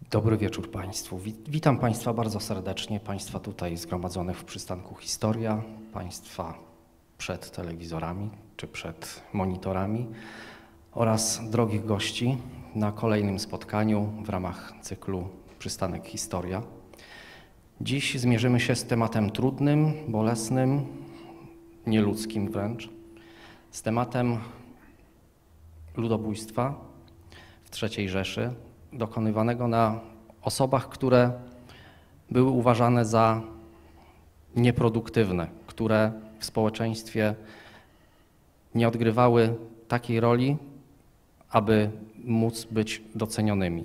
Dobry wieczór Państwu. Witam Państwa bardzo serdecznie, Państwa tutaj zgromadzonych w przystanku Historia, Państwa przed telewizorami czy przed monitorami oraz drogich gości na kolejnym spotkaniu w ramach cyklu Przystanek Historia. Dziś zmierzymy się z tematem trudnym, bolesnym, nieludzkim wręcz, z tematem ludobójstwa w III Rzeszy, dokonywanego na osobach, które były uważane za nieproduktywne, które w społeczeństwie nie odgrywały takiej roli, aby móc być docenionymi.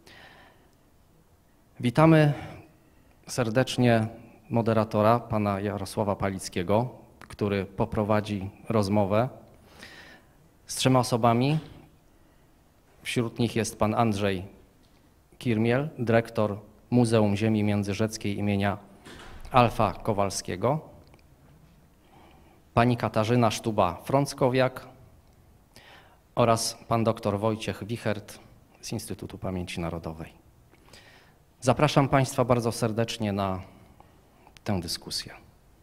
Witamy serdecznie moderatora, pana Jarosława Palickiego, który poprowadzi rozmowę z 3 osobami. Wśród nich jest pan Andrzej Kirmiel, dyrektor Muzeum Ziemi Międzyrzeckiej imienia Alfa Kowalskiego, pani Katarzyna Sztuba-Frąckowiak oraz pan dr Wojciech Wichert z Instytutu Pamięci Narodowej. Zapraszam Państwa bardzo serdecznie na tę dyskusję.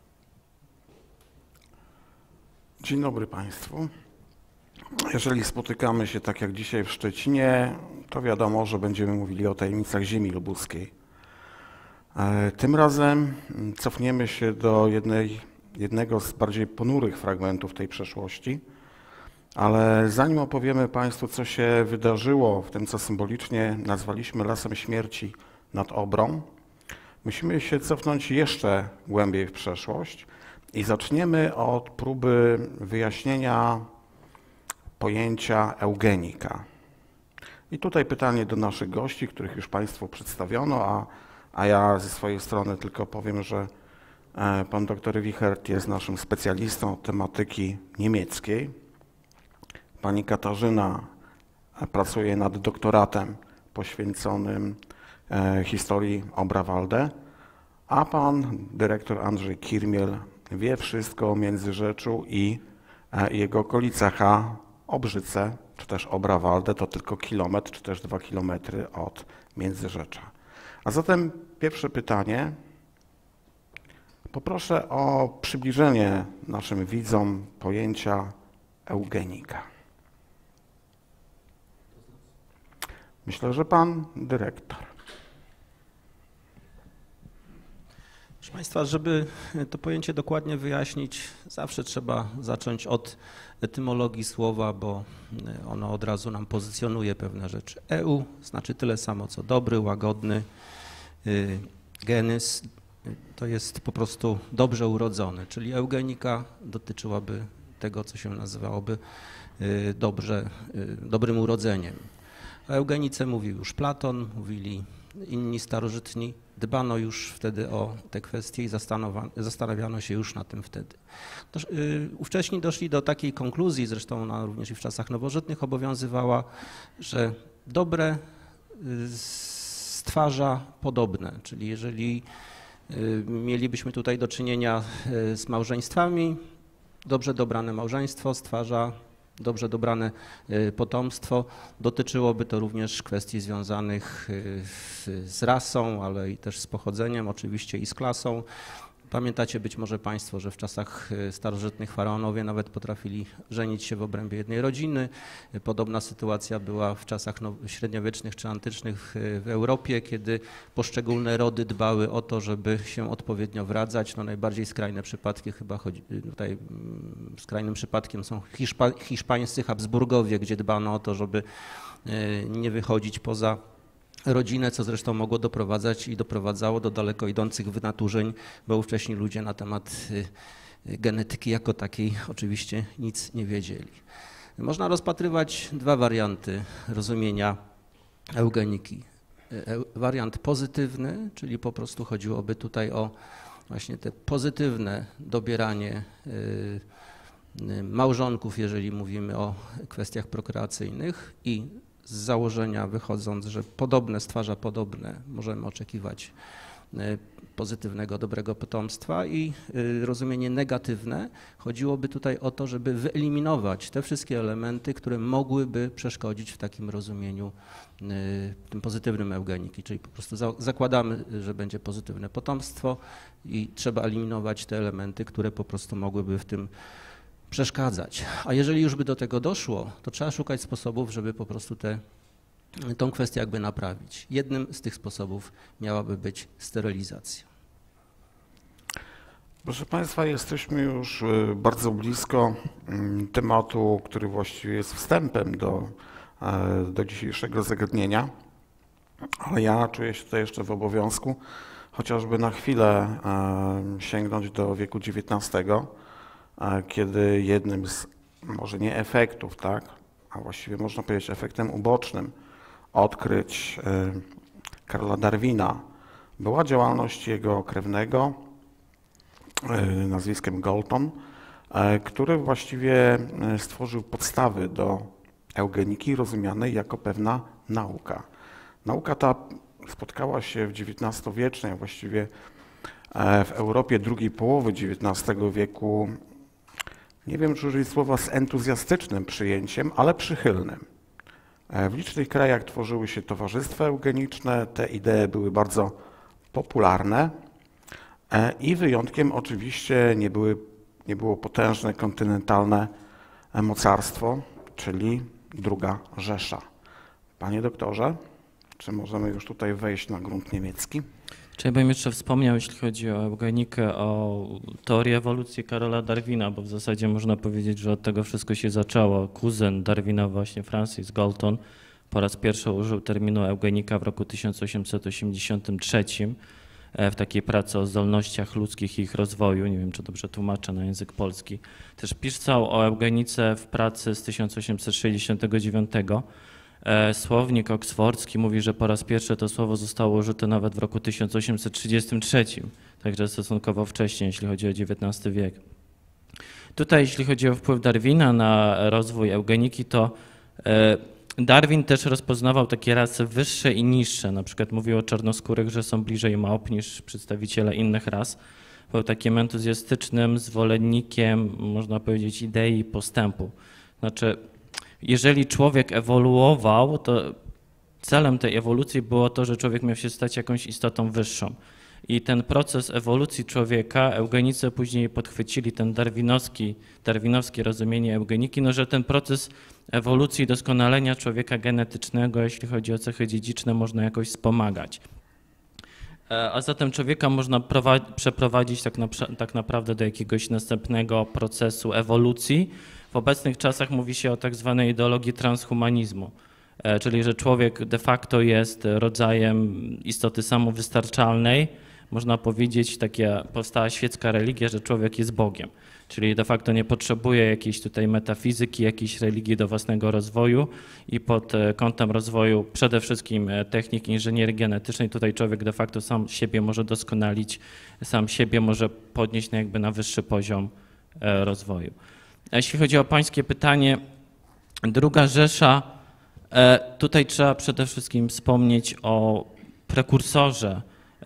Dzień dobry Państwu. Jeżeli spotykamy się tak jak dzisiaj w Szczecinie, to wiadomo, że będziemy mówili o tajemnicach ziemi lubuskiej. Tym razem cofniemy się do jednego z bardziej ponurych fragmentów tej przeszłości, ale zanim opowiemy Państwu, co się wydarzyło w tym, co symbolicznie nazwaliśmy Lasem Śmierci nad Obrą, musimy się cofnąć jeszcze głębiej w przeszłość i zaczniemy od próby wyjaśnienia pojęcia eugenika. I tutaj pytanie do naszych gości, których już Państwu przedstawiono, a ja ze swojej strony tylko powiem, że pan dr Wichert jest naszym specjalistą od tematyki niemieckiej. Pani Katarzyna pracuje nad doktoratem poświęconym historii Oberwalde, a pan dyrektor Andrzej Kirmiel wie wszystko o Międzyrzeczu i jego okolicach, a Obrzyce, czy też Oberwalde to tylko kilometr, czy też 2 kilometry od Międzyrzecza. A zatem pierwsze pytanie. Poproszę o przybliżenie naszym widzom pojęcia eugenika. Myślę, że pan dyrektor. Proszę Państwa, żeby to pojęcie dokładnie wyjaśnić, zawsze trzeba zacząć od etymologii słowa, bo ono od razu nam pozycjonuje pewne rzeczy. Eu znaczy tyle samo co dobry, łagodny, genys to jest po prostu dobrze urodzony, czyli eugenika dotyczyłaby tego, co się nazywałoby dobrym urodzeniem. O eugenice mówił już Platon, mówili inni starożytni. Dbano już wtedy o te kwestie i zastanawiano się już na tym wtedy. Ówcześni doszli do takiej konkluzji, zresztą ona również i w czasach nowożytnych obowiązywała, że dobre stwarza podobne, czyli jeżeli mielibyśmy tutaj do czynienia z małżeństwami, dobrze dobrane małżeństwo stwarza dobrze dobrane potomstwo. Dotyczyłoby to również kwestii związanych z rasą, ale i też z pochodzeniem, oczywiście i z klasą. Pamiętacie być może Państwo, że w czasach starożytnych faraonowie nawet potrafili żenić się w obrębie jednej rodziny. Podobna sytuacja była w czasach średniowiecznych czy antycznych w Europie, kiedy poszczególne rody dbały o to, żeby się odpowiednio wradzać. No najbardziej skrajne przypadki chyba tutaj skrajnym przypadkiem są hiszpańscy Habsburgowie, gdzie dbano o to, żeby nie wychodzić poza rodzinę, co zresztą mogło doprowadzać i doprowadzało do daleko idących wynaturzeń, bo ówcześni ludzie na temat genetyki jako takiej oczywiście nic nie wiedzieli. Można rozpatrywać 2 warianty rozumienia eugeniki. Wariant pozytywny, czyli po prostu chodziłoby tutaj o właśnie te pozytywne dobieranie małżonków, jeżeli mówimy o kwestiach prokreacyjnych, i z założenia wychodząc, że podobne stwarza podobne, możemy oczekiwać pozytywnego, dobrego potomstwa i rozumienie negatywne. Chodziłoby tutaj o to, żeby wyeliminować te wszystkie elementy, które mogłyby przeszkodzić w takim rozumieniu tym pozytywnym eugeniki, czyli po prostu zakładamy, że będzie pozytywne potomstwo i trzeba eliminować te elementy, które po prostu mogłyby w tym przeszkadzać. A jeżeli już by do tego doszło, to trzeba szukać sposobów, żeby po prostu tą kwestię jakby naprawić. Jednym z tych sposobów miałaby być sterylizacja. Proszę Państwa, jesteśmy już bardzo blisko tematu, który właściwie jest wstępem do dzisiejszego zagadnienia, ale ja czuję się tutaj jeszcze w obowiązku chociażby na chwilę sięgnąć do wieku XIX, kiedy jednym z, może nie efektów, tak, a właściwie można powiedzieć efektem ubocznym odkryć Karla Darwina była działalność jego krewnego nazwiskiem Galton, który właściwie stworzył podstawy do eugeniki rozumianej jako pewna nauka. Nauka ta spotkała się w XIX-wiecznej, właściwie w Europie drugiej połowy XIX wieku, nie wiem, czy użyć słowa z entuzjastycznym przyjęciem, ale przychylnym. W licznych krajach tworzyły się towarzystwa eugeniczne, te idee były bardzo popularne i wyjątkiem oczywiście nie było potężne kontynentalne mocarstwo, czyli II Rzesza. Panie doktorze, czy możemy już tutaj wejść na grunt niemiecki? Czy ja bym jeszcze wspomniał, jeśli chodzi o eugenikę, o teorię ewolucji Karola Darwina, bo w zasadzie można powiedzieć, że od tego wszystko się zaczęło. Kuzyn Darwina, właśnie Francis Galton, po raz pierwszy użył terminu eugenika w roku 1883 w takiej pracy o zdolnościach ludzkich i ich rozwoju. Nie wiem, czy dobrze tłumaczę na język polski. Też pisał o eugenice w pracy z 1869. Słownik oksfordzki mówi, że po raz pierwszy to słowo zostało użyte nawet w roku 1833, także stosunkowo wcześnie, jeśli chodzi o XIX wiek. Tutaj, jeśli chodzi o wpływ Darwina na rozwój eugeniki, to Darwin też rozpoznawał takie rasy wyższe i niższe. Na przykład mówił o czarnoskórych, że są bliżej małp niż przedstawiciele innych ras. Był takim entuzjastycznym zwolennikiem, można powiedzieć, idei postępu. Znaczy, jeżeli człowiek ewoluował, to celem tej ewolucji było to, że człowiek miał się stać jakąś istotą wyższą. I ten proces ewolucji człowieka, eugenicy później podchwycili ten darwinowskie rozumienie eugeniki, no, że ten proces ewolucji, doskonalenia człowieka genetycznego, jeśli chodzi o cechy dziedziczne, można jakoś wspomagać. A zatem człowieka można przeprowadzić tak naprawdę do jakiegoś następnego procesu ewolucji. W obecnych czasach mówi się o tak zwanej ideologii transhumanizmu, czyli że człowiek de facto jest rodzajem istoty samowystarczalnej. Można powiedzieć, powstała świecka religia, że człowiek jest Bogiem, czyli de facto nie potrzebuje jakiejś tutaj metafizyki, jakiejś religii do własnego rozwoju i pod kątem rozwoju przede wszystkim technik inżynierii genetycznej tutaj człowiek de facto sam siebie może doskonalić, sam siebie może podnieść na wyższy poziom rozwoju. A jeśli chodzi o pańskie pytanie, II Rzesza, tutaj trzeba przede wszystkim wspomnieć o prekursorze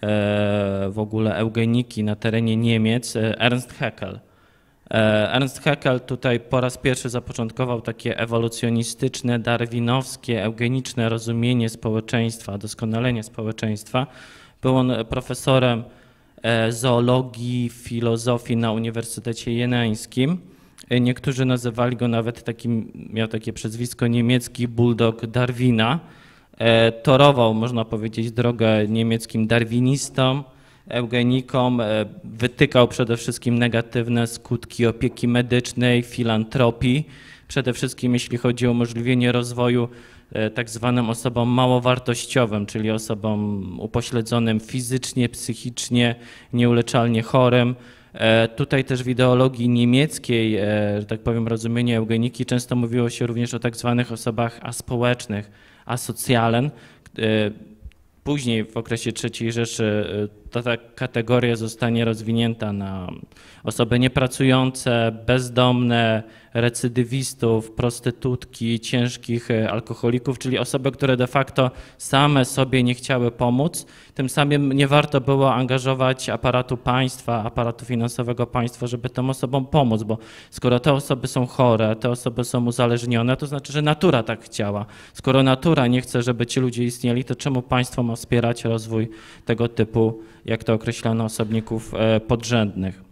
w ogóle eugeniki na terenie Niemiec, Ernst Haeckel. Ernst Haeckel tutaj po raz pierwszy zapoczątkował takie ewolucjonistyczne, darwinowskie, eugeniczne rozumienie społeczeństwa, doskonalenie społeczeństwa. Był on profesorem zoologii, filozofii na Uniwersytecie Jenańskim. Niektórzy nazywali go nawet miał takie przezwisko niemiecki bulldog Darwina. Torował, można powiedzieć, drogę niemieckim darwinistom, eugenikom, wytykał przede wszystkim negatywne skutki opieki medycznej, filantropii, przede wszystkim jeśli chodzi o umożliwienie rozwoju tak zwanym osobom małowartościowym, czyli osobom upośledzonym fizycznie, psychicznie, nieuleczalnie chorym. Tutaj też w ideologii niemieckiej, że tak powiem, rozumienie eugeniki często mówiło się również o tak zwanych osobach aspołecznych, asocjalen. Później w okresie III Rzeszy ta kategoria zostanie rozwinięta na osoby niepracujące, bezdomne, recydywistów, prostytutki, ciężkich alkoholików, czyli osoby, które de facto same sobie nie chciały pomóc. Tym samym nie warto było angażować aparatu państwa, aparatu finansowego państwa, żeby tym osobom pomóc, bo skoro te osoby są chore, te osoby są uzależnione, to znaczy, że natura tak chciała. Skoro natura nie chce, żeby ci ludzie istnieli, to czemu państwo ma wspierać rozwój tego typu, jak to określano, osobników podrzędnych?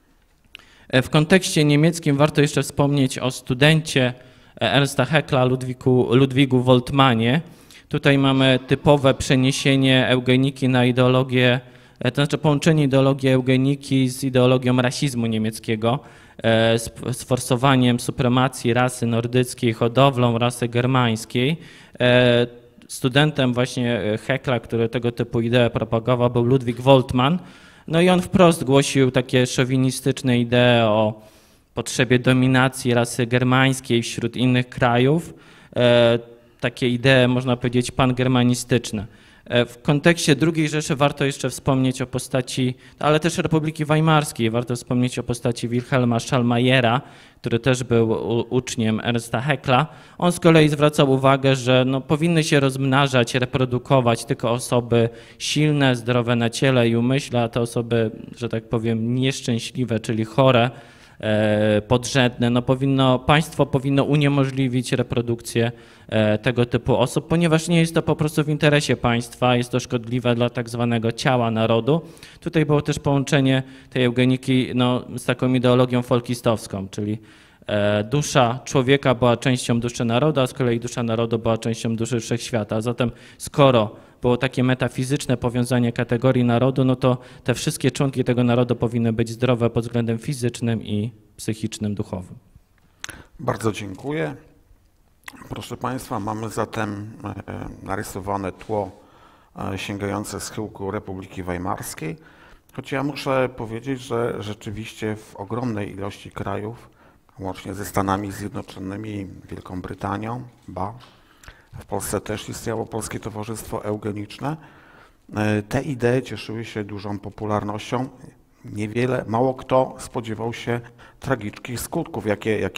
W kontekście niemieckim warto jeszcze wspomnieć o studencie Ernsta Haeckla, Ludwigu Woltmanie. Tutaj mamy typowe przeniesienie eugeniki na ideologię, to znaczy połączenie ideologii eugeniki z ideologią rasizmu niemieckiego, z forsowaniem supremacji rasy nordyckiej, hodowlą rasy germańskiej. Studentem właśnie Haeckla, który tego typu ideę propagował, był Ludwig Woltmann. No i on wprost głosił takie szowinistyczne idee o potrzebie dominacji rasy germańskiej wśród innych krajów, takie idee, można powiedzieć, pangermanistyczne. W kontekście II Rzeszy warto jeszcze wspomnieć o postaci, ale też Republiki Weimarskiej, warto wspomnieć o postaci Wilhelma Schallmayera, który też był uczniem Ernsta Haeckla. On z kolei zwracał uwagę, że no, powinny się rozmnażać, reprodukować tylko osoby silne, zdrowe na ciele i umyśle, a te osoby, że tak powiem, nieszczęśliwe, czyli chore, podrzędne, no państwo powinno uniemożliwić reprodukcję tego typu osób, ponieważ nie jest to po prostu w interesie państwa, jest to szkodliwe dla tak zwanego ciała narodu. Tutaj było też połączenie tej eugeniki z taką ideologią folkistowską, czyli dusza człowieka była częścią duszy narodu, a z kolei dusza narodu była częścią duszy wszechświata. Zatem skoro było takie metafizyczne powiązanie kategorii narodu, no to te wszystkie członki tego narodu powinny być zdrowe pod względem fizycznym i psychicznym, duchowym. Bardzo dziękuję. Proszę Państwa, mamy zatem narysowane tło sięgające schyłku Republiki Weimarskiej, choć ja muszę powiedzieć, że rzeczywiście w ogromnej ilości krajów, łącznie ze Stanami Zjednoczonymi, Wielką Brytanią, w Polsce też istniało Polskie Towarzystwo Eugeniczne. Te idee cieszyły się dużą popularnością. Mało kto spodziewał się tragicznych skutków,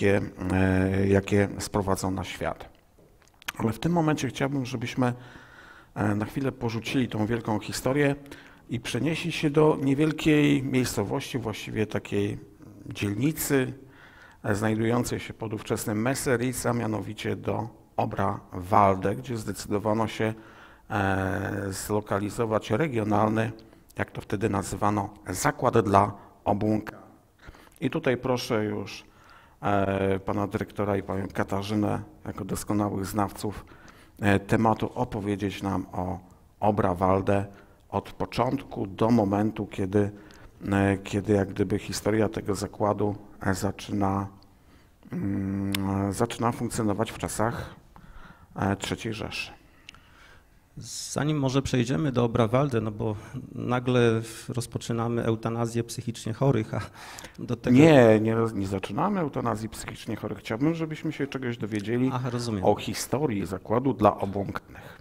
jakie sprowadzą na świat. Ale w tym momencie chciałbym, żebyśmy na chwilę porzucili tą wielką historię i przenieśli się do niewielkiej miejscowości, właściwie takiej dzielnicy znajdującej się pod ówczesnym Messeric, a mianowicie do Obrawalde, gdzie zdecydowano się zlokalizować regionalny, jak to wtedy nazywano, zakład dla obłąkanych. I tutaj proszę już pana dyrektora i panią Katarzynę, jako doskonałych znawców tematu, opowiedzieć nam o Obrawalde od początku do momentu, kiedy jak gdyby historia tego zakładu zaczyna funkcjonować w czasach III Rzeszy. Zanim może przejdziemy do Obrawalde, no bo nagle rozpoczynamy eutanazję psychicznie chorych, a do tego... Nie zaczynamy eutanazji psychicznie chorych. Chciałbym, żebyśmy się czegoś dowiedzieli o historii zakładu dla obłąkanych.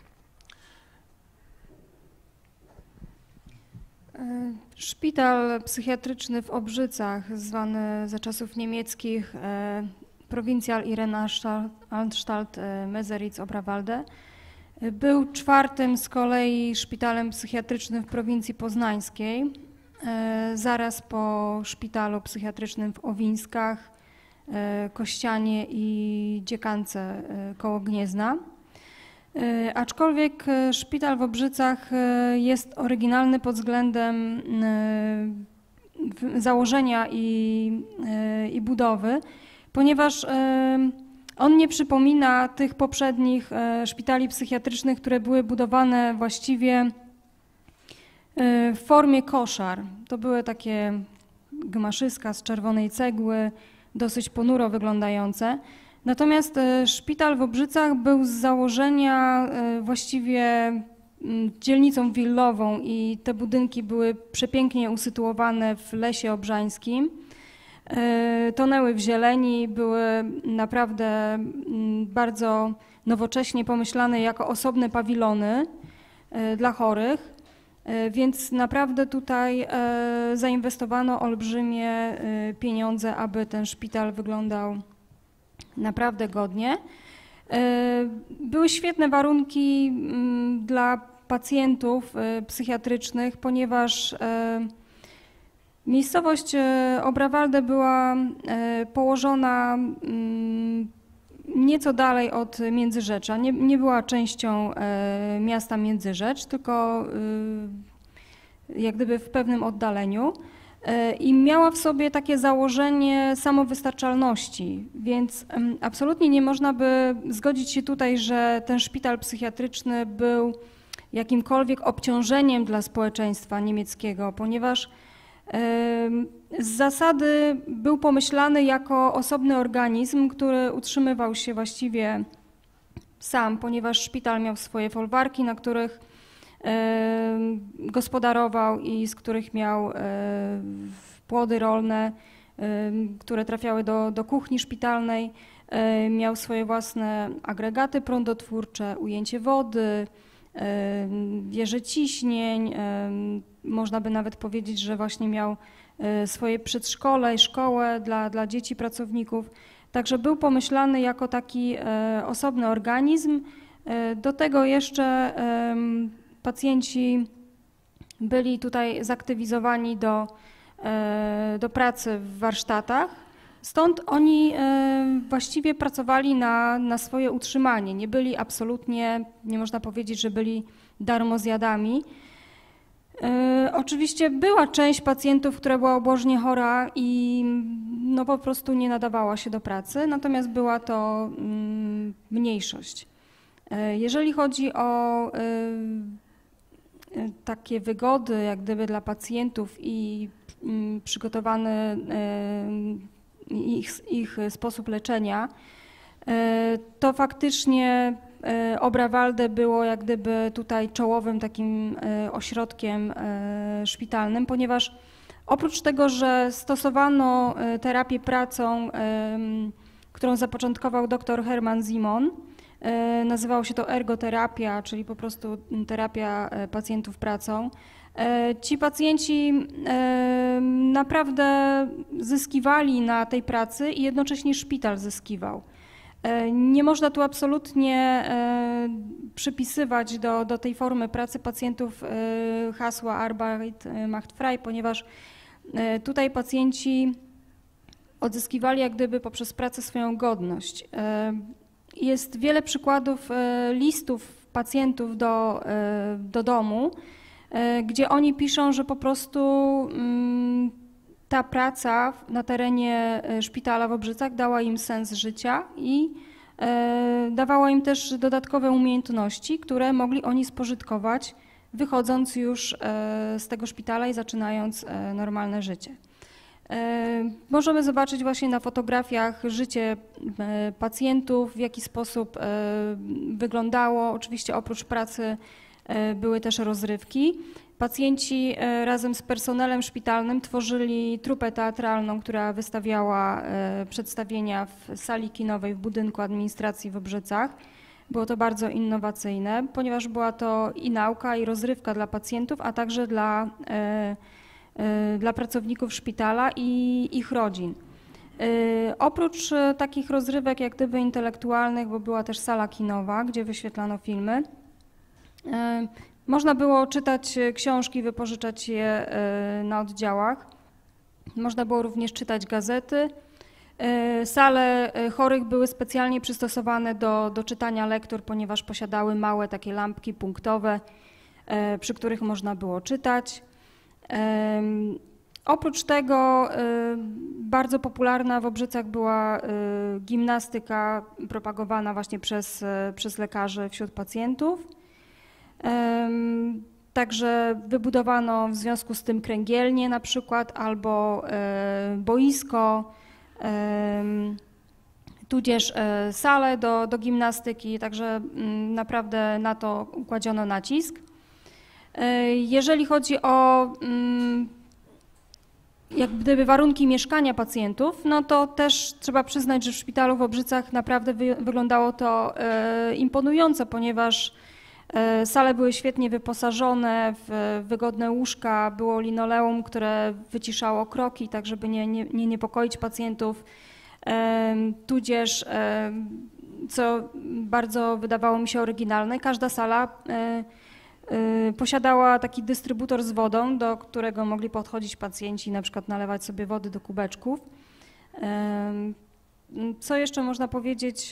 Szpital psychiatryczny w Obrzycach, zwany za czasów niemieckich Provinzial Irrenanstalt Messeric-Obrawalde, był czwartym z kolei szpitalem psychiatrycznym w prowincji poznańskiej, zaraz po szpitalu psychiatrycznym w Owińskach, Kościanie i Dziekance koło Gniezna. Aczkolwiek szpital w Obrzycach jest oryginalny pod względem założenia i budowy, ponieważ on nie przypomina tych poprzednich szpitali psychiatrycznych, które były budowane właściwie w formie koszar. To były takie gmaszyska z czerwonej cegły, dosyć ponuro wyglądające. Natomiast szpital w Obrzycach był z założenia właściwie dzielnicą willową i te budynki były przepięknie usytuowane w Lesie Obrzańskim. Tonęły w zieleni, były naprawdę bardzo nowocześnie pomyślane jako osobne pawilony dla chorych. Więc naprawdę tutaj zainwestowano olbrzymie pieniądze, aby ten szpital wyglądał naprawdę godnie. Były świetne warunki dla pacjentów psychiatrycznych, ponieważ miejscowość Obrawalde była położona nieco dalej od Międzyrzecza. Nie była częścią miasta Międzyrzecz, tylko jak gdyby w pewnym oddaleniu. I miała w sobie takie założenie samowystarczalności, więc absolutnie nie można by zgodzić się tutaj, że ten szpital psychiatryczny był jakimkolwiek obciążeniem dla społeczeństwa niemieckiego, ponieważ z zasady był pomyślany jako osobny organizm, który utrzymywał się właściwie sam, ponieważ szpital miał swoje folwarki, na których gospodarował i z których miał płody rolne, które trafiały do kuchni szpitalnej. Miał swoje własne agregaty prądotwórcze, ujęcie wody, wieże ciśnień. Można by nawet powiedzieć, że właśnie miał swoje przedszkole i szkołę dla dzieci pracowników. Także był pomyślany jako taki osobny organizm. Do tego jeszcze pacjenci byli tutaj zaktywizowani do pracy w warsztatach, stąd oni właściwie pracowali na swoje utrzymanie. Nie byli absolutnie, nie można powiedzieć, że byli darmozjadami. Oczywiście była część pacjentów, która była ubożnie chora i no po prostu nie nadawała się do pracy, natomiast była to mniejszość. Jeżeli chodzi o takie wygody, jak gdyby dla pacjentów i przygotowany ich sposób leczenia, to faktycznie Obrawalde było jak gdyby tutaj czołowym takim ośrodkiem szpitalnym, ponieważ oprócz tego, że stosowano terapię pracą, którą zapoczątkował dr Hermann Simon, nazywało się to ergoterapia, czyli po prostu terapia pacjentów pracą. Ci pacjenci naprawdę zyskiwali na tej pracy i jednocześnie szpital zyskiwał. Nie można tu absolutnie przypisywać do tej formy pracy pacjentów hasła Arbeit macht frei, ponieważ tutaj pacjenci odzyskiwali jak gdyby poprzez pracę swoją godność. Jest wiele przykładów listów pacjentów do domu, gdzie oni piszą, że po prostu ta praca na terenie szpitala w Obrzycach dała im sens życia i dawała im też dodatkowe umiejętności, które mogli oni spożytkować, wychodząc już z tego szpitala i zaczynając normalne życie. Możemy zobaczyć właśnie na fotografiach życie pacjentów, w jaki sposób wyglądało. Oczywiście oprócz pracy były też rozrywki. Pacjenci razem z personelem szpitalnym tworzyli trupę teatralną, która wystawiała przedstawienia w sali kinowej w budynku administracji w Obrzycach. Było to bardzo innowacyjne, ponieważ była to i nauka, i rozrywka dla pacjentów, a także dla pracowników szpitala i ich rodzin. Oprócz takich rozrywek jak gdyby intelektualnych, bo była też sala kinowa, gdzie wyświetlano filmy, można było czytać książki, wypożyczać je na oddziałach. Można było również czytać gazety. Sale chorych były specjalnie przystosowane do czytania lektur, ponieważ posiadały małe takie lampki punktowe, przy których można było czytać. Oprócz tego bardzo popularna w Obrzycach była gimnastyka propagowana właśnie przez lekarzy wśród pacjentów. Także wybudowano w związku z tym kręgielnię na przykład albo boisko, tudzież salę do gimnastyki, także naprawdę na to kładziono nacisk. Jeżeli chodzi o jak gdyby warunki mieszkania pacjentów, no to też trzeba przyznać, że w szpitalu w Obrzycach naprawdę wyglądało to imponująco, ponieważ Sale były świetnie wyposażone w wygodne łóżka, było linoleum, które wyciszało kroki, tak żeby nie niepokoić pacjentów. Tudzież, co bardzo wydawało mi się oryginalne, każda sala posiadała taki dystrybutor z wodą, do którego mogli podchodzić pacjenci, na przykład nalewać sobie wody do kubeczków. Co jeszcze można powiedzieć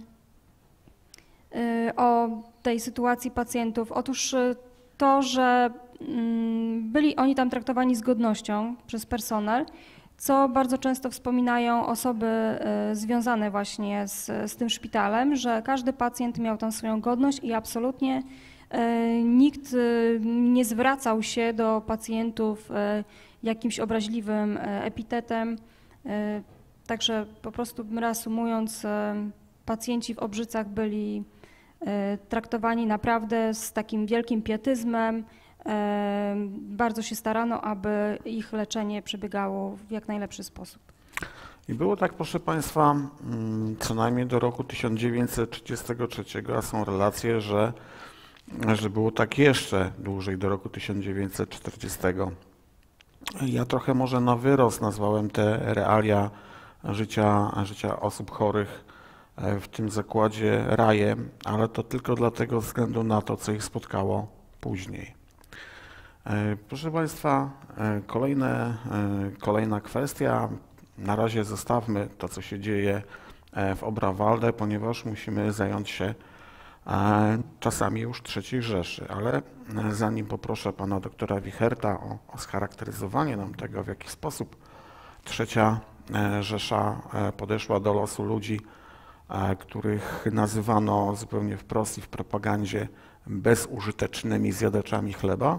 o tej sytuacji pacjentów? Otóż to, że byli oni tam traktowani z godnością przez personel, co bardzo często wspominają osoby związane właśnie z tym szpitalem, że każdy pacjent miał tam swoją godność i absolutnie nikt nie zwracał się do pacjentów jakimś obraźliwym epitetem. Także po prostu reasumując, pacjenci w Obrzycach byli traktowani naprawdę z takim wielkim pietyzmem. Bardzo się starano, aby ich leczenie przebiegało w jak najlepszy sposób. I było tak, proszę Państwa, co najmniej do roku 1933, a są relacje, że było tak jeszcze dłużej, do roku 1940. Ja trochę może na wyrost nazwałem te realia życia osób chorych w tym zakładzie rajem, ale to tylko dlatego względu na to, co ich spotkało później. Proszę Państwa, kolejna kwestia. Na razie zostawmy to, co się dzieje w Obrawalde, ponieważ musimy zająć się czasami już III Rzeszy, ale zanim poproszę pana doktora Wicherta o scharakteryzowanie nam tego, w jaki sposób III Rzesza podeszła do losu ludzi, których nazywano zupełnie wprost i w propagandzie bezużytecznymi zjadaczami chleba,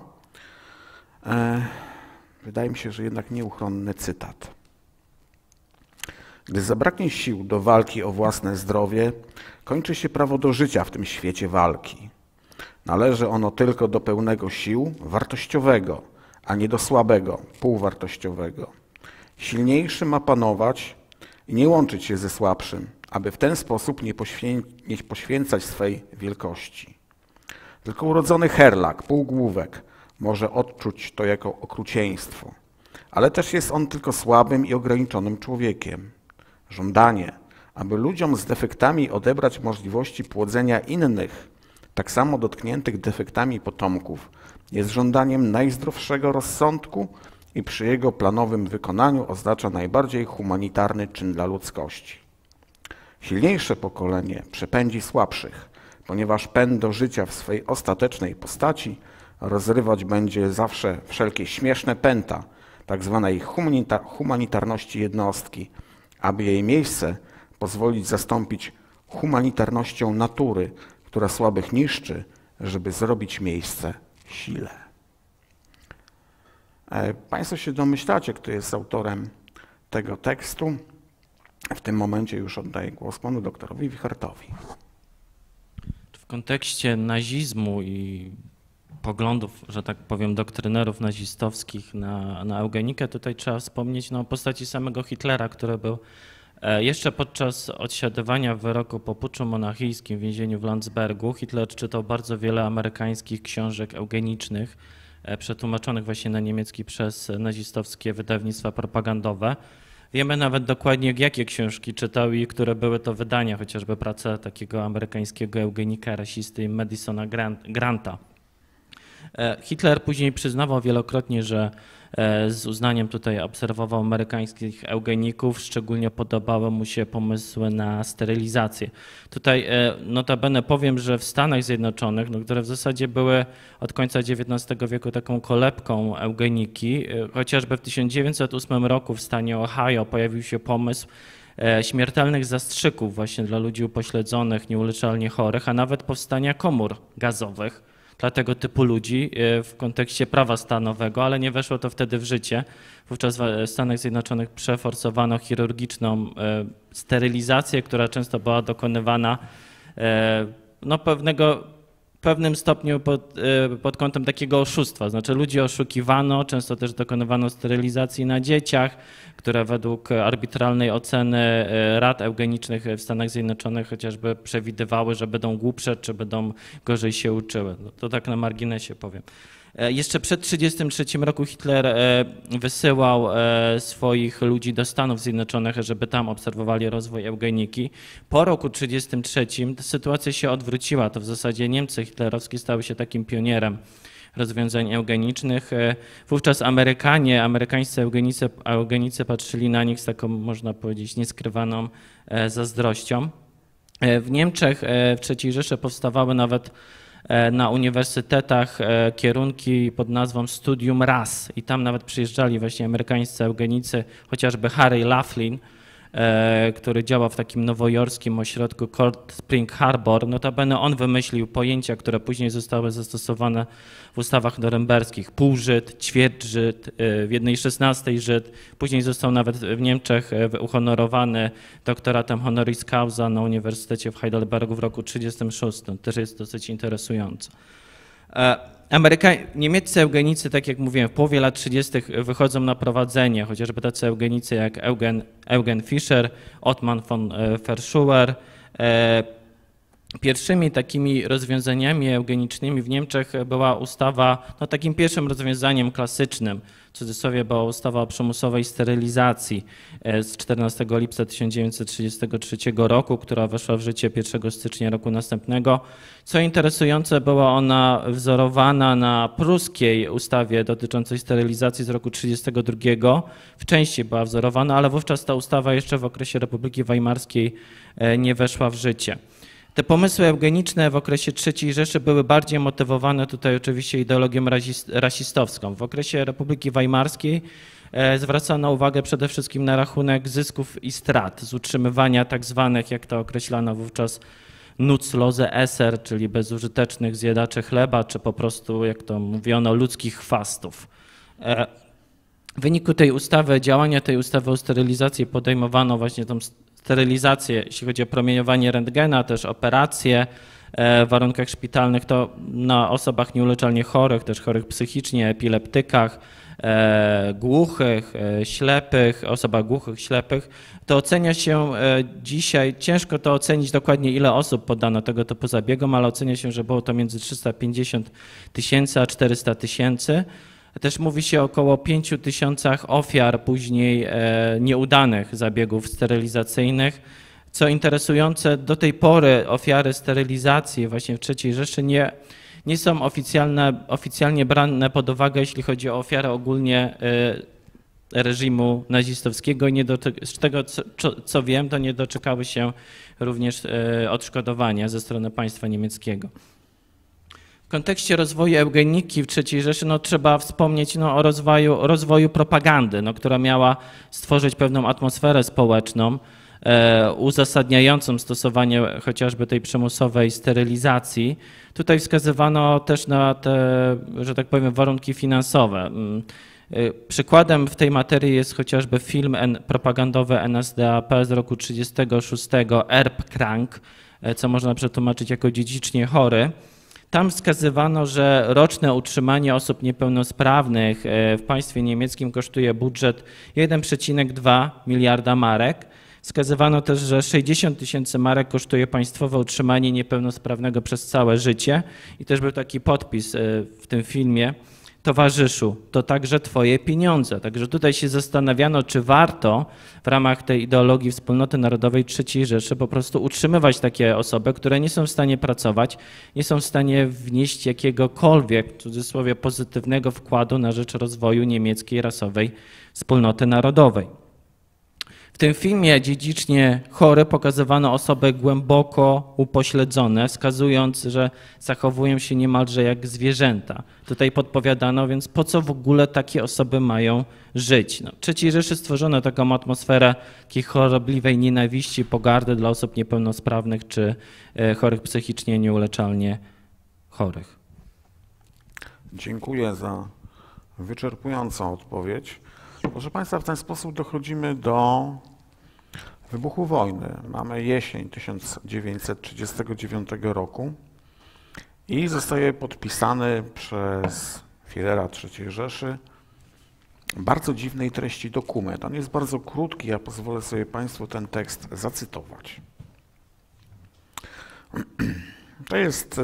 wydaje mi się, że jednak nieuchronny cytat. Gdy zabraknie sił do walki o własne zdrowie, kończy się prawo do życia w tym świecie walki. Należy ono tylko do pełnego sił wartościowego, a nie do słabego, półwartościowego. Silniejszy ma panować i nie łączyć się ze słabszym, aby w ten sposób nie poświęcać swej wielkości. Tylko urodzony herlak, półgłówek, może odczuć to jako okrucieństwo, ale też jest on tylko słabym i ograniczonym człowiekiem. Żądanie, aby ludziom z defektami odebrać możliwości płodzenia innych, tak samo dotkniętych defektami potomków, jest żądaniem najzdrowszego rozsądku i przy jego planowym wykonaniu oznacza najbardziej humanitarny czyn dla ludzkości. Silniejsze pokolenie przepędzi słabszych, ponieważ pęd do życia w swej ostatecznej postaci rozrywać będzie zawsze wszelkie śmieszne pęta tak zwanej humanitarności jednostki, aby jej miejsce pozwolić zastąpić humanitarnością natury, która słabych niszczy, żeby zrobić miejsce sile. Państwo się domyślacie, kto jest autorem tego tekstu. W tym momencie już oddaję głos panu doktorowi Wichertowi. W kontekście nazizmu i poglądów, że tak powiem, doktrynerów nazistowskich na eugenikę, tutaj trzeba wspomnieć o postaci samego Hitlera, który był jeszcze podczas odsiadywania wyroku po puczu monachijskim w więzieniu w Landsbergu. Hitler czytał bardzo wiele amerykańskich książek eugenicznych, przetłumaczonych właśnie na niemiecki przez nazistowskie wydawnictwa propagandowe. Wiemy nawet dokładnie, jakie książki czytał i które były to wydania, chociażby praca takiego amerykańskiego eugenika, rasisty Madisona Granta. Hitler później przyznawał wielokrotnie, że z uznaniem tutaj obserwował amerykańskich eugeników, szczególnie podobały mu się pomysły na sterylizację. Tutaj notabene powiem, że w Stanach Zjednoczonych, które w zasadzie były od końca XIX wieku taką kolebką eugeniki, chociażby w 1908 roku w stanie Ohio pojawił się pomysł śmiertelnych zastrzyków właśnie dla ludzi upośledzonych, nieuleczalnie chorych, a nawet powstania komór gazowych dla tego typu ludzi w kontekście prawa stanowego, ale nie weszło to wtedy w życie. Wówczas w Stanach Zjednoczonych przeforsowano chirurgiczną sterylizację, która często była dokonywana pewnego pewnym stopniu pod kątem takiego oszustwa. Znaczy ludzi oszukiwano, często też dokonywano sterylizacji na dzieciach, które według arbitralnej oceny rad eugenicznych w Stanach Zjednoczonych chociażby przewidywały, że będą głupsze, czy będą gorzej się uczyły. No to tak na marginesie powiem. Jeszcze przed 1933 roku Hitler wysyłał swoich ludzi do Stanów Zjednoczonych, żeby tam obserwowali rozwój eugeniki. Po roku 1933 sytuacja się odwróciła. To w zasadzie Niemcy hitlerowskie stały się takim pionierem rozwiązań eugenicznych. Wówczas amerykańscy eugenicy patrzyli na nich z taką, można powiedzieć, nieskrywaną zazdrością. W Niemczech w III Rzeszy powstawały nawet na uniwersytetach kierunki pod nazwą Studium Ras i tam nawet przyjeżdżali właśnie amerykańscy eugenicy, chociażby Harry Laughlin, który działa w takim nowojorskim ośrodku Cold Spring Harbor. Notabene on wymyślił pojęcia, które później zostały zastosowane w ustawach norymberskich. Półżyd, ćwierćżyd, w 1/16 Żyd. Później został nawet w Niemczech uhonorowany doktoratem honoris causa na Uniwersytecie w Heidelbergu w roku 1936. Też jest dosyć interesujące. Niemieccy eugenicy, tak jak mówiłem, w połowie lat 30. wychodzą na prowadzenie, chociażby tacy eugenicy jak Eugen Fischer, Ottman von Verschuer. Pierwszymi takimi rozwiązaniami eugenicznymi w Niemczech była ustawa, no takim pierwszym rozwiązaniem klasycznym, w cudzysłowie była ustawa o przymusowej sterylizacji z 14 lipca 1933 roku, która weszła w życie 1 stycznia roku następnego. Co interesujące, była ona wzorowana na pruskiej ustawie dotyczącej sterylizacji z roku 1932. W części była wzorowana, ale wówczas ta ustawa jeszcze w okresie Republiki Weimarskiej nie weszła w życie. Te pomysły eugeniczne w okresie III Rzeszy były bardziej motywowane tutaj oczywiście ideologią rasistowską. W okresie Republiki Weimarskiej zwracano uwagę przede wszystkim na rachunek zysków i strat z utrzymywania tak zwanych, jak to określano wówczas, nutzlose Esser, czyli bezużytecznych zjadaczy chleba, czy po prostu, jak to mówiono, ludzkich chwastów. W wyniku tej ustawy, działania tej ustawy o sterylizacji podejmowano właśnie tą sterylizację, jeśli chodzi o promieniowanie rentgena, też operacje w warunkach szpitalnych, to na osobach nieuleczalnie chorych, też chorych psychicznie, epileptykach, głuchych, ślepych, osobach głuchych, ślepych. To ocenia się dzisiaj, ciężko to ocenić dokładnie, ile osób poddano tego typu zabiegom, ale ocenia się, że było to między 350 000 a 400 000. Też mówi się o około 5 000 ofiar później nieudanych zabiegów sterylizacyjnych. Co interesujące, do tej pory ofiary sterylizacji właśnie w III Rzeszy nie są oficjalnie brane pod uwagę, jeśli chodzi o ofiary ogólnie reżimu nazistowskiego i z tego co wiem, to nie doczekały się również odszkodowania ze strony państwa niemieckiego. W kontekście rozwoju eugeniki w III Rzeszy trzeba wspomnieć o rozwoju propagandy, która miała stworzyć pewną atmosferę społeczną uzasadniającą stosowanie chociażby tej przymusowej sterylizacji. Tutaj wskazywano też na te, że tak powiem, warunki finansowe. Przykładem w tej materii jest chociażby film propagandowy NSDAP z roku 1936, Erbkrank, co można przetłumaczyć jako dziedzicznie chory. Tam wskazywano, że roczne utrzymanie osób niepełnosprawnych w państwie niemieckim kosztuje budżet 1,2 miliarda marek. Wskazywano też, że 60 000 marek kosztuje państwowe utrzymanie niepełnosprawnego przez całe życie. I też był taki podpis w tym filmie: towarzyszu, to także twoje pieniądze. Także tutaj się zastanawiano, czy warto w ramach tej ideologii wspólnoty narodowej III Rzeszy po prostu utrzymywać takie osoby, które nie są w stanie pracować, nie są w stanie wnieść jakiegokolwiek, w cudzysłowie, pozytywnego wkładu na rzecz rozwoju niemieckiej rasowej wspólnoty narodowej. W tym filmie dziedzicznie chory pokazywano osoby głęboko upośledzone, wskazując, że zachowują się niemalże jak zwierzęta. Tutaj podpowiadano, więc po co w ogóle takie osoby mają żyć. W III Rzeszy stworzono taką atmosferę takiej chorobliwej nienawiści, pogardy dla osób niepełnosprawnych czy chorych psychicznie, nieuleczalnie chorych. Dziękuję za wyczerpującą odpowiedź. Proszę Państwa, w ten sposób dochodzimy do wybuchu wojny. Mamy jesień 1939 roku i zostaje podpisany przez Führera III Rzeszy bardzo dziwnej treści dokument. On jest bardzo krótki, ja pozwolę sobie Państwu ten tekst zacytować. To jest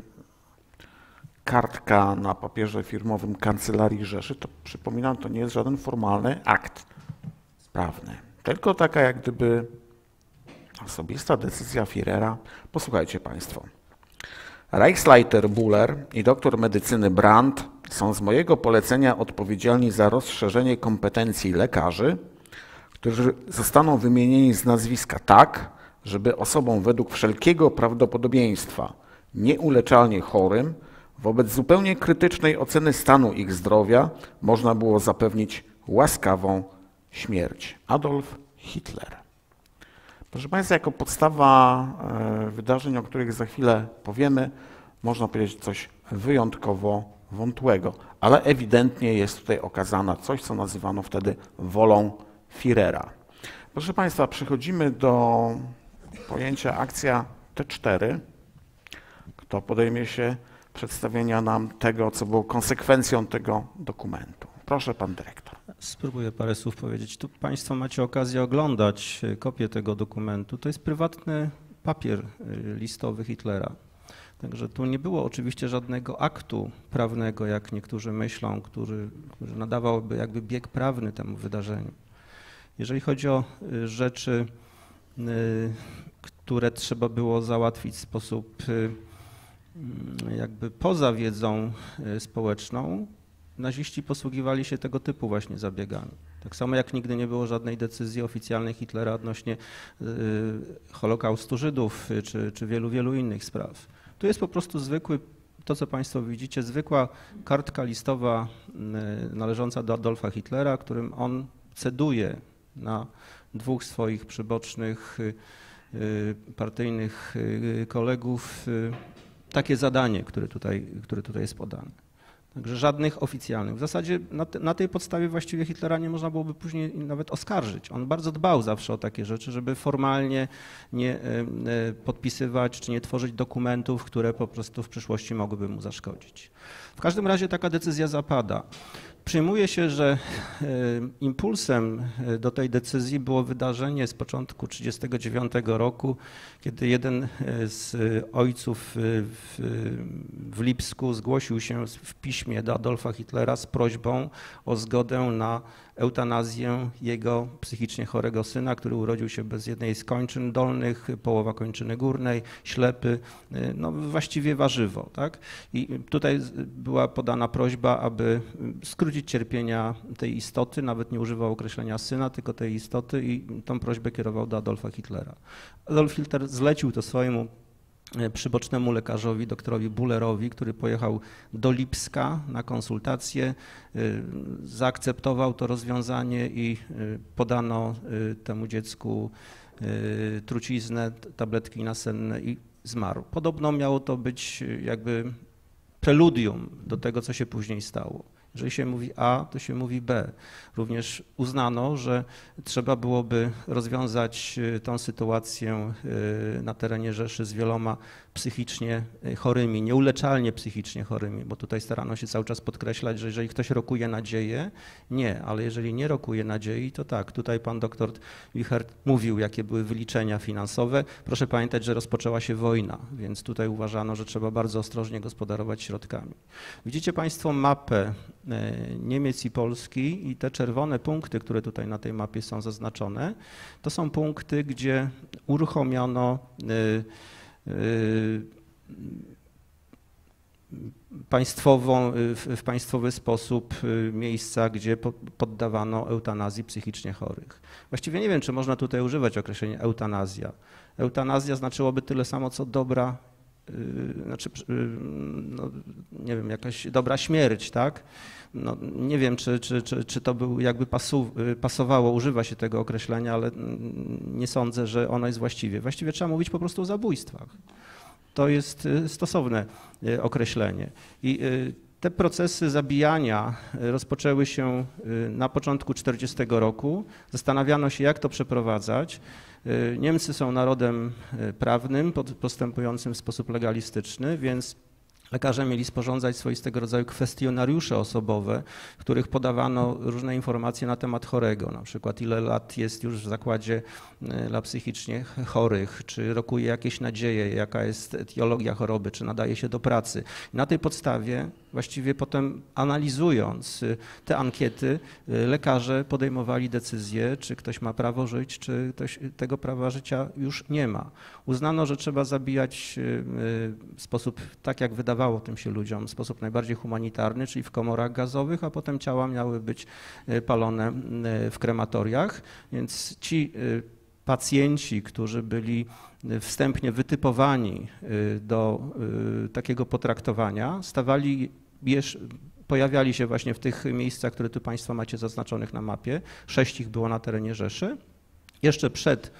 kartka na papierze firmowym Kancelarii Rzeszy. To, przypominam, to nie jest żaden formalny akt prawny, tylko taka jak gdyby osobista decyzja Führera. Posłuchajcie Państwo. Reichsleiter Buller i doktor medycyny Brandt są z mojego polecenia odpowiedzialni za rozszerzenie kompetencji lekarzy, którzy zostaną wymienieni z nazwiska tak, żeby osobom według wszelkiego prawdopodobieństwa nieuleczalnie chorym wobec zupełnie krytycznej oceny stanu ich zdrowia można było zapewnić łaskawą śmierć. Adolf Hitler. Proszę Państwa, jako podstawa wydarzeń, o których za chwilę powiemy, można powiedzieć coś wyjątkowo wątłego, ale ewidentnie jest tutaj okazana coś, co nazywano wtedy wolą Führera. Proszę Państwa, przechodzimy do pojęcia akcja T4. Kto podejmie się przedstawienia nam tego, co było konsekwencją tego dokumentu? Proszę, Pan Dyrektor. Spróbuję parę słów powiedzieć. Tu Państwo macie okazję oglądać kopię tego dokumentu. To jest prywatny papier listowy Hitlera. Także tu nie było oczywiście żadnego aktu prawnego, jak niektórzy myślą, który nadawałby jakby bieg prawny temu wydarzeniu. Jeżeli chodzi o rzeczy, które trzeba było załatwić w sposób jakby poza wiedzą społeczną, naziści posługiwali się tego typu właśnie zabiegami. Tak samo jak nigdy nie było żadnej decyzji oficjalnej Hitlera odnośnie Holokaustu Żydów czy wielu innych spraw. Tu jest po prostu zwykły, to co Państwo widzicie, zwykła kartka listowa należąca do Adolfa Hitlera, którym on ceduje na dwóch swoich przybocznych partyjnych kolegów takie zadanie, które tutaj jest podane. Także żadnych oficjalnych. W zasadzie na tej podstawie właściwie Hitlera nie można byłoby później nawet oskarżyć. On bardzo dbał zawsze o takie rzeczy, żeby formalnie nie podpisywać czy nie tworzyć dokumentów, które po prostu w przyszłości mogłyby mu zaszkodzić. W każdym razie taka decyzja zapada. Przyjmuje się, że impulsem do tej decyzji było wydarzenie z początku 1939 roku, kiedy jeden z ojców w Lipsku zgłosił się w piśmie do Adolfa Hitlera z prośbą o zgodę na eutanazję jego psychicznie chorego syna, który urodził się bez jednej z kończyn dolnych, połowa kończyny górnej, ślepy, no właściwie warzywo. Tak? I tutaj była podana prośba, aby skrócić cierpienia tej istoty, nawet nie używał określenia syna, tylko tej istoty i tą prośbę kierował do Adolfa Hitlera. Adolf Hitler zlecił to swojemu przybocznemu lekarzowi, doktorowi Bullerowi, który pojechał do Lipska na konsultacje, zaakceptował to rozwiązanie i podano temu dziecku truciznę, tabletki nasenne i zmarł. Podobno miało to być jakby preludium do tego, co się później stało. Jeżeli się mówi A, to się mówi B. Również uznano, że trzeba byłoby rozwiązać tą sytuację na terenie Rzeszy z wieloma psychicznie chorymi, nieuleczalnie psychicznie chorymi, bo tutaj starano się cały czas podkreślać, że jeżeli ktoś rokuje nadzieję, nie, ale jeżeli nie rokuje nadziei, to tak. Tutaj pan doktor Wichert mówił, jakie były wyliczenia finansowe. Proszę pamiętać, że rozpoczęła się wojna, więc tutaj uważano, że trzeba bardzo ostrożnie gospodarować środkami. Widzicie Państwo mapę Niemiec i Polski i te czerwone punkty, które tutaj na tej mapie są zaznaczone, to są punkty, gdzie uruchomiono w państwowy sposób miejsca, gdzie poddawano eutanazji psychicznie chorych. Właściwie nie wiem, czy można tutaj używać określenia eutanazja. Eutanazja znaczyłoby tyle samo, co dobra, znaczy, no, nie wiem, jakaś dobra śmierć, tak? No, nie wiem, czy to był jakby pasowało, używa się tego określenia, ale nie sądzę, że ono jest właściwie. Właściwie trzeba mówić po prostu o zabójstwach. To jest stosowne określenie. I te procesy zabijania rozpoczęły się na początku 1940 roku. Zastanawiano się, jak to przeprowadzać. Niemcy są narodem prawnym, postępującym w sposób legalistyczny, więc Lekarze mieli sporządzać swoistego rodzaju kwestionariusze osobowe, w których podawano różne informacje na temat chorego, na przykład ile lat jest już w zakładzie dla psychicznie chorych, czy rokuje jakieś nadzieje, jaka jest etiologia choroby, czy nadaje się do pracy. I na tej podstawie właściwie potem analizując te ankiety, lekarze podejmowali decyzję, czy ktoś ma prawo żyć, czy ktoś tego prawa życia już nie ma. Uznano, że trzeba zabijać w sposób, tak jak wydawało tym się ludziom, w sposób najbardziej humanitarny, czyli w komorach gazowych, a potem ciała miały być palone w krematoriach. Więc ci pacjenci, którzy byli wstępnie wytypowani do takiego potraktowania, pojawiali się właśnie w tych miejscach, które tu Państwo macie zaznaczonych na mapie. 6 ich było na terenie Rzeszy. Jeszcze przed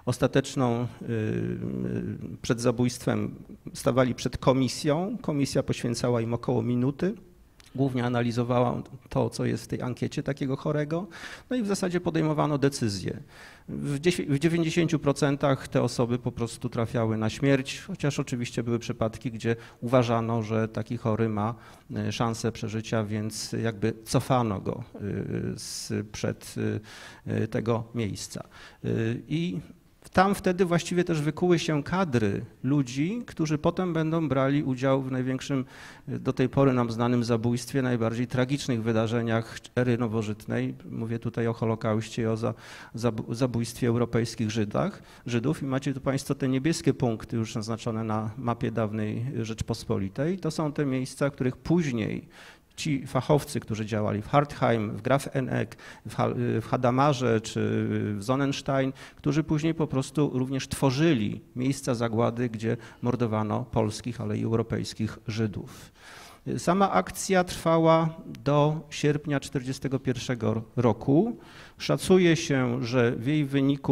przed zabójstwem stawali przed komisją. Komisja poświęcała im około minuty. Głównie analizowała to, co jest w tej ankiecie takiego chorego, no i w zasadzie podejmowano decyzje. W 90% te osoby po prostu trafiały na śmierć, chociaż oczywiście były przypadki, gdzie uważano, że taki chory ma szansę przeżycia, więc jakby cofano go sprzed tego miejsca. I tam wtedy właściwie też wykuły się kadry ludzi, którzy potem będą brali udział w największym do tej pory nam znanym zabójstwie, najbardziej tragicznych wydarzeniach ery nowożytnej. Mówię tutaj o Holokauście i o zabójstwie europejskich Żydów i macie tu Państwo te niebieskie punkty już naznaczone na mapie dawnej Rzeczpospolitej. To są te miejsca, w których później ci fachowcy, którzy działali w Hartheim, w Grafeneck, w Hadamarze czy w Sonnenstein, którzy później po prostu również tworzyli miejsca zagłady, gdzie mordowano polskich, ale i europejskich Żydów. Sama akcja trwała do sierpnia 1941 roku. Szacuje się, że w jej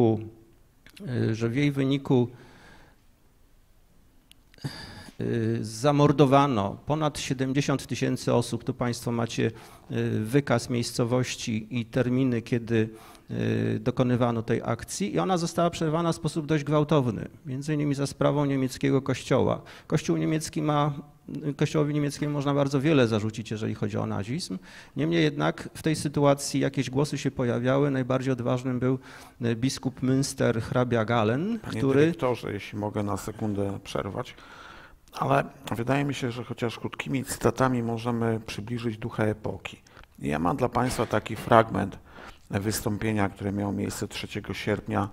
wyniku zamordowano ponad 70 000 osób. Tu Państwo macie wykaz miejscowości i terminy, kiedy dokonywano tej akcji i ona została przerwana w sposób dość gwałtowny, między innymi za sprawą niemieckiego kościoła. Kościołowi niemieckiemu można bardzo wiele zarzucić, jeżeli chodzi o nazizm. Niemniej jednak w tej sytuacji jakieś głosy się pojawiały. Najbardziej odważnym był biskup Münster, hrabia Galen, Panie który... dyrektorze, jeśli mogę na sekundę przerwać, ale wydaje mi się, że chociaż krótkimi cytatami możemy przybliżyć ducha epoki. Ja mam dla Państwa taki fragment wystąpienia, które miało miejsce 3 sierpnia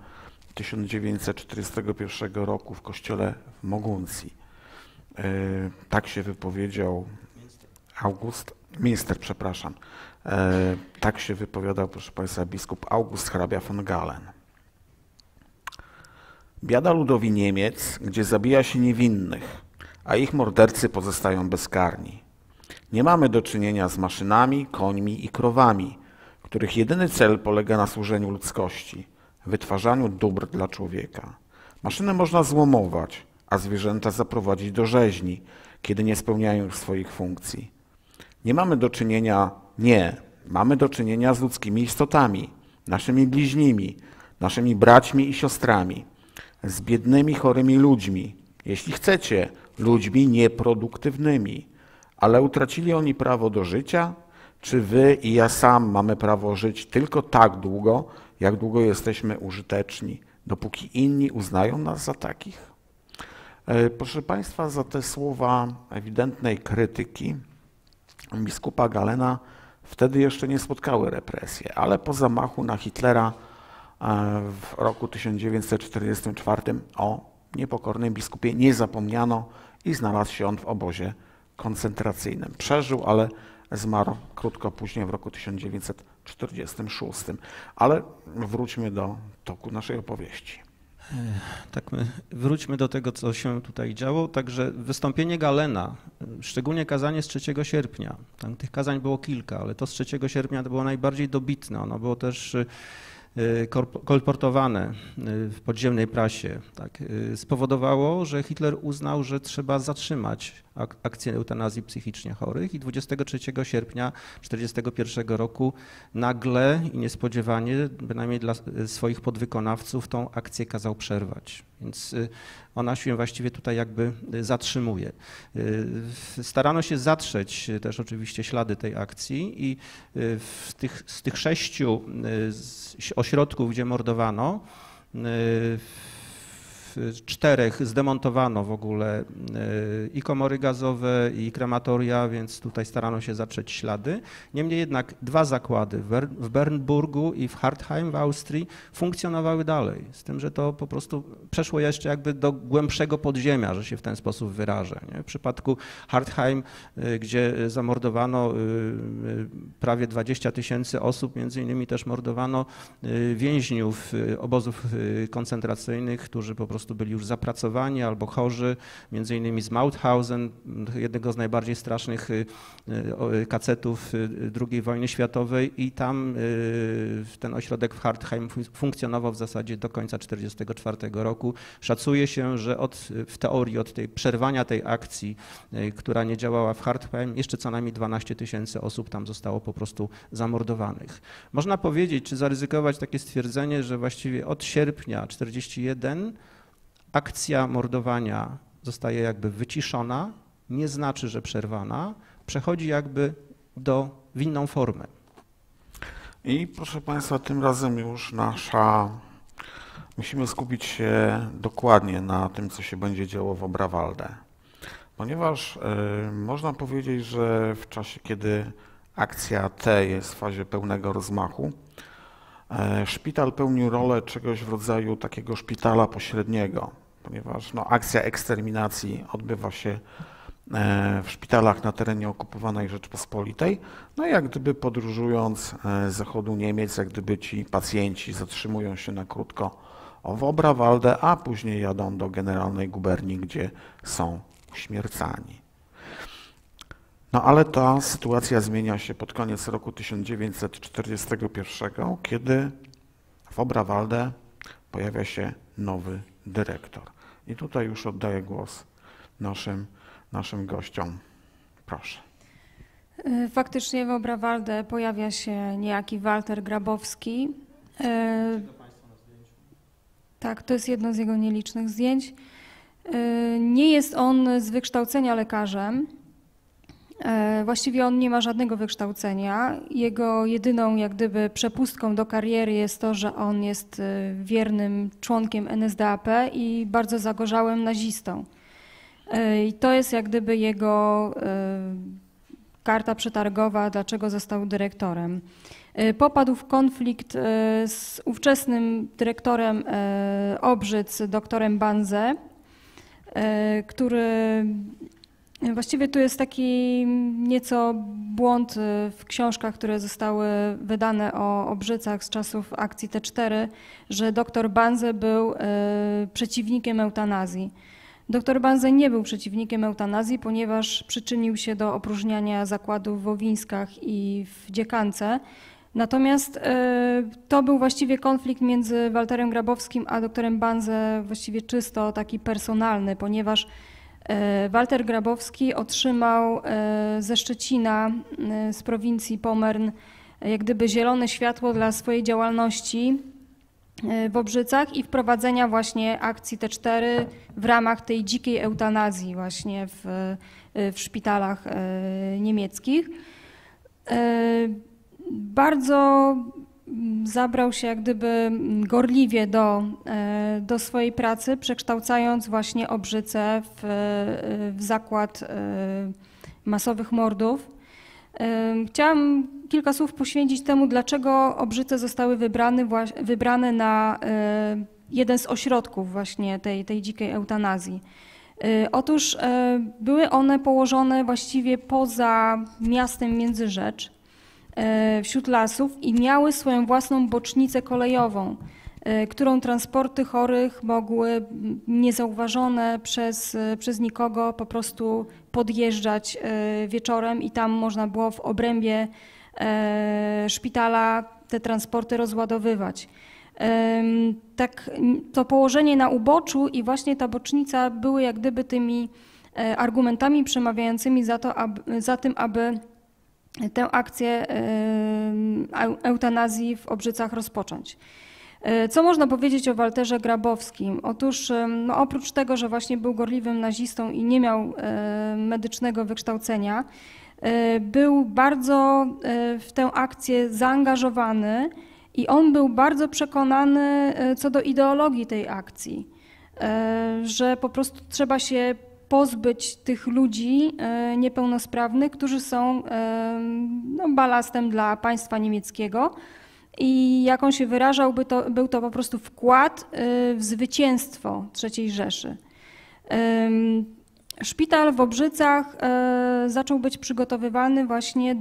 1941 roku w kościele w Moguncji. Tak się wypowiedział tak się wypowiadał, proszę Państwa, biskup August hrabia von Galen. Biada ludowi Niemiec, gdzie zabija się niewinnych, a ich mordercy pozostają bezkarni. Nie mamy do czynienia z maszynami, końmi i krowami, których jedyny cel polega na służeniu ludzkości, wytwarzaniu dóbr dla człowieka. Maszyny można złomować, a zwierzęta zaprowadzić do rzeźni, kiedy nie spełniają już swoich funkcji. Mamy do czynienia z ludzkimi istotami, naszymi bliźnimi, naszymi braćmi i siostrami, z biednymi, chorymi ludźmi, jeśli chcecie, ludźmi nieproduktywnymi. Ale utracili oni prawo do życia? Czy wy i ja sam mamy prawo żyć tylko tak długo, jak długo jesteśmy użyteczni, dopóki inni uznają nas za takich? Proszę Państwa, za te słowa ewidentnej krytyki biskupa Galena wtedy jeszcze nie spotkały represje, ale po zamachu na Hitlera w roku 1944 o niepokornym biskupie nie zapomniano i znalazł się on w obozie koncentracyjnym. Przeżył, ale zmarł krótko później w roku 1946. Ale wróćmy do toku naszej opowieści. Tak, wróćmy do tego, co się tutaj działo. Także wystąpienie Galena, szczególnie kazanie z 3 sierpnia, tam tych kazań było kilka, ale to z 3 sierpnia to było najbardziej dobitne. Ono było też kolportowane w podziemnej prasie, tak, spowodowało, że Hitler uznał, że trzeba zatrzymać akcję eutanazji psychicznie chorych i 23 sierpnia 1941 roku nagle i niespodziewanie, bynajmniej dla swoich podwykonawców, tą akcję kazał przerwać. Więc ona się właściwie tutaj jakby zatrzymuje. Starano się zatrzeć też oczywiście ślady tej akcji i z tych 6 ośrodków, gdzie mordowano, 4 zdemontowano w ogóle i komory gazowe, i krematoria, więc tutaj starano się zatrzeć ślady. Niemniej jednak 2 zakłady w Bernburgu i w Hartheim w Austrii funkcjonowały dalej, z tym, że to po prostu przeszło jeszcze jakby do głębszego podziemia, że się w ten sposób wyrażę. Nie? W przypadku Hartheim, gdzie zamordowano prawie 20 000 osób, między innymi też mordowano więźniów obozów koncentracyjnych, którzy po prostu byli już zapracowani albo chorzy, między innymi z Mauthausen, jednego z najbardziej strasznych kacetów II wojny światowej i tam ten ośrodek w Hartheim funkcjonował w zasadzie do końca 1944 roku. Szacuje się, że w teorii od tej przerwania tej akcji, która nie działała w Hartheim, jeszcze co najmniej 12 000 osób tam zostało po prostu zamordowanych. Można powiedzieć, czy zaryzykować takie stwierdzenie, że właściwie od sierpnia 1941 akcja mordowania zostaje jakby wyciszona, nie znaczy, że przerwana, przechodzi jakby w inną formę. I proszę Państwa, tym razem już musimy skupić się dokładnie na tym, co się będzie działo w Obrawalde. Ponieważ można powiedzieć, że w czasie, kiedy akcja T jest w fazie pełnego rozmachu, szpital pełnił rolę czegoś w rodzaju takiego szpitala pośredniego, ponieważ akcja eksterminacji odbywa się w szpitalach na terenie okupowanej Rzeczpospolitej, jak gdyby podróżując z zachodu Niemiec, jak gdyby ci pacjenci zatrzymują się na krótko w Obrawalde, a później jadą do Generalnej Guberni, gdzie są uśmiercani. Ale ta sytuacja zmienia się pod koniec roku 1941, kiedy w Obrawalde pojawia się nowy dyrektor. I tutaj już oddaję głos naszym gościom. Proszę. Faktycznie w Obrawalde pojawia się niejaki Walter Grabowski. Tak, to jest jedno z jego nielicznych zdjęć. Nie jest on z wykształcenia lekarzem. Właściwie on nie ma żadnego wykształcenia. Jego jedyną jak gdyby przepustką do kariery jest to, że on jest wiernym członkiem NSDAP i bardzo zagorzałym nazistą. I to jest jak gdyby jego karta przetargowa, dlaczego został dyrektorem. Popadł w konflikt z ówczesnym dyrektorem Obrzyc, doktorem Banze, który właściwie tu jest taki nieco błąd w książkach, które zostały wydane o Obrzycach z czasów akcji T4, że doktor Banze był przeciwnikiem eutanazji. Doktor Banze nie był przeciwnikiem eutanazji, ponieważ przyczynił się do opróżniania zakładów w Owińskach i w Dziekance. Natomiast to był właściwie konflikt między Walterem Grabowskim a doktorem Banze, właściwie czysto taki personalny, ponieważ Walter Grabowski otrzymał ze Szczecina, z prowincji Pomern, jak gdyby zielone światło dla swojej działalności w Obrzycach i wprowadzenia właśnie akcji T4 w ramach tej dzikiej eutanazji właśnie w szpitalach niemieckich. Bardzo zabrał się jak gdyby gorliwie do swojej pracy, przekształcając właśnie Obrzyce w zakład masowych mordów. Chciałam kilka słów poświęcić temu, dlaczego Obrzyce zostały wybrane na jeden z ośrodków właśnie tej dzikiej eutanazji. Otóż były one położone właściwie poza miastem Międzyrzecz, wśród lasów i miały swoją własną bocznicę kolejową, którą transporty chorych mogły niezauważone przez nikogo po prostu podjeżdżać wieczorem i tam można było w obrębie szpitala te transporty rozładowywać. Tak, to położenie na uboczu i właśnie ta bocznica były jak gdyby tymi argumentami przemawiającymi za tym, aby tę akcję eutanazji w Obrzycach rozpocząć. Co można powiedzieć o Walterze Grabowskim? Otóż no oprócz tego, że właśnie był gorliwym nazistą i nie miał medycznego wykształcenia, był bardzo w tę akcję zaangażowany i on był bardzo przekonany co do ideologii tej akcji, że po prostu trzeba się pozbyć tych ludzi niepełnosprawnych, którzy są no, balastem dla państwa niemieckiego. I jak on się wyrażał, był to po prostu wkład w zwycięstwo III Rzeszy. Szpital w Obrzycach zaczął być przygotowywany właśnie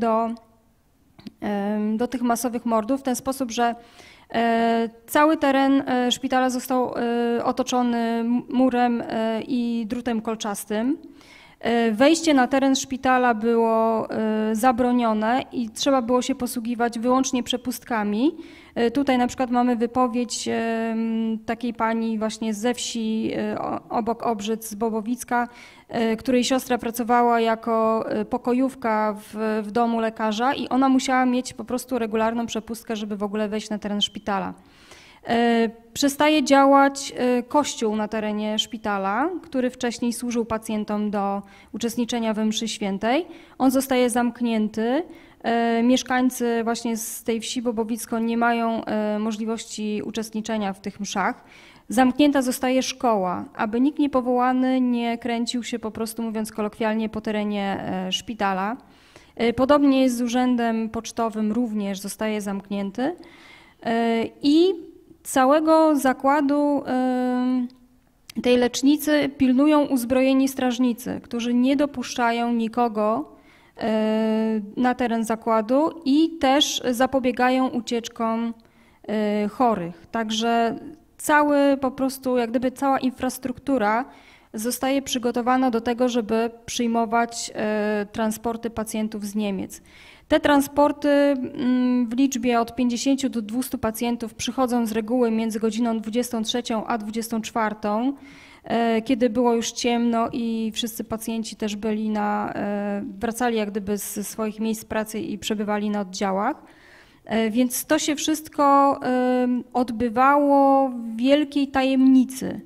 do tych masowych mordów w ten sposób, że cały teren szpitala został otoczony murem i drutem kolczastym. Wejście na teren szpitala było zabronione i trzeba było się posługiwać wyłącznie przepustkami. Tutaj na przykład mamy wypowiedź takiej pani właśnie ze wsi obok Obrzyc, z Bobowicka, której siostra pracowała jako pokojówka w domu lekarza i ona musiała mieć po prostu regularną przepustkę, żeby w ogóle wejść na teren szpitala. Przestaje działać kościół na terenie szpitala, który wcześniej służył pacjentom do uczestniczenia we mszy świętej. On zostaje zamknięty. Mieszkańcy właśnie z tej wsi Bobowicko nie mają możliwości uczestniczenia w tych mszach. Zamknięta zostaje szkoła, aby nikt niepowołany nie kręcił się, po prostu mówiąc kolokwialnie, po terenie szpitala. Podobnie jest z urzędem pocztowym, również zostaje zamknięty. I całego zakładu tej lecznicy pilnują uzbrojeni strażnicy, którzy nie dopuszczają nikogo na teren zakładu i też zapobiegają ucieczkom chorych. Także po prostu jak gdyby cała infrastruktura zostaje przygotowana do tego, żeby przyjmować transporty pacjentów z Niemiec. Te transporty w liczbie od 50 do 200 pacjentów przychodzą z reguły między godziną 23 a 24, kiedy było już ciemno i wszyscy pacjenci też byli wracali jak gdyby ze swoich miejsc pracy i przebywali na oddziałach. Więc to się wszystko odbywało w wielkiej tajemnicy.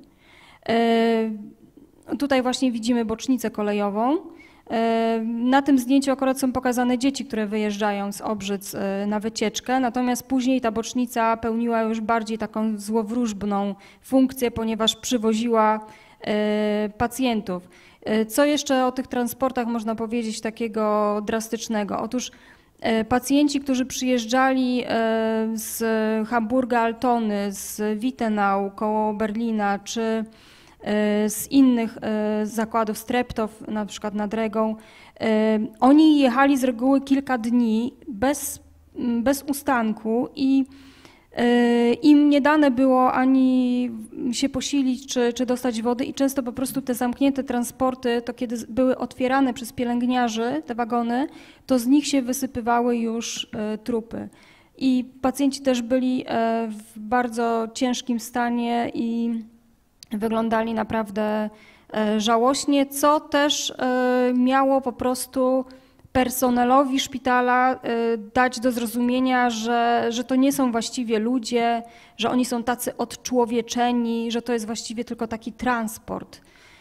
Tutaj właśnie widzimy bocznicę kolejową. Na tym zdjęciu akurat są pokazane dzieci, które wyjeżdżają z Obrzyc na wycieczkę, natomiast później ta bocznica pełniła już bardziej taką złowróżbną funkcję, ponieważ przywoziła pacjentów. Co jeszcze o tych transportach można powiedzieć takiego drastycznego? Otóż pacjenci, którzy przyjeżdżali z Hamburga Altony, z Wittenau koło Berlina, czy z innych zakładów, z Treptow, na przykład nad Regą, oni jechali z reguły kilka dni bez ustanku i im nie dane było ani się posilić, czy dostać wody i często po prostu te zamknięte transporty, to kiedy były otwierane przez pielęgniarzy te wagony, to z nich się wysypywały już trupy. I pacjenci też byli w bardzo ciężkim stanie i wyglądali naprawdę żałośnie, co też miało po prostu personelowi szpitala dać do zrozumienia, że to nie są właściwie ludzie, że oni są tacy odczłowieczeni, że to jest właściwie tylko taki transport.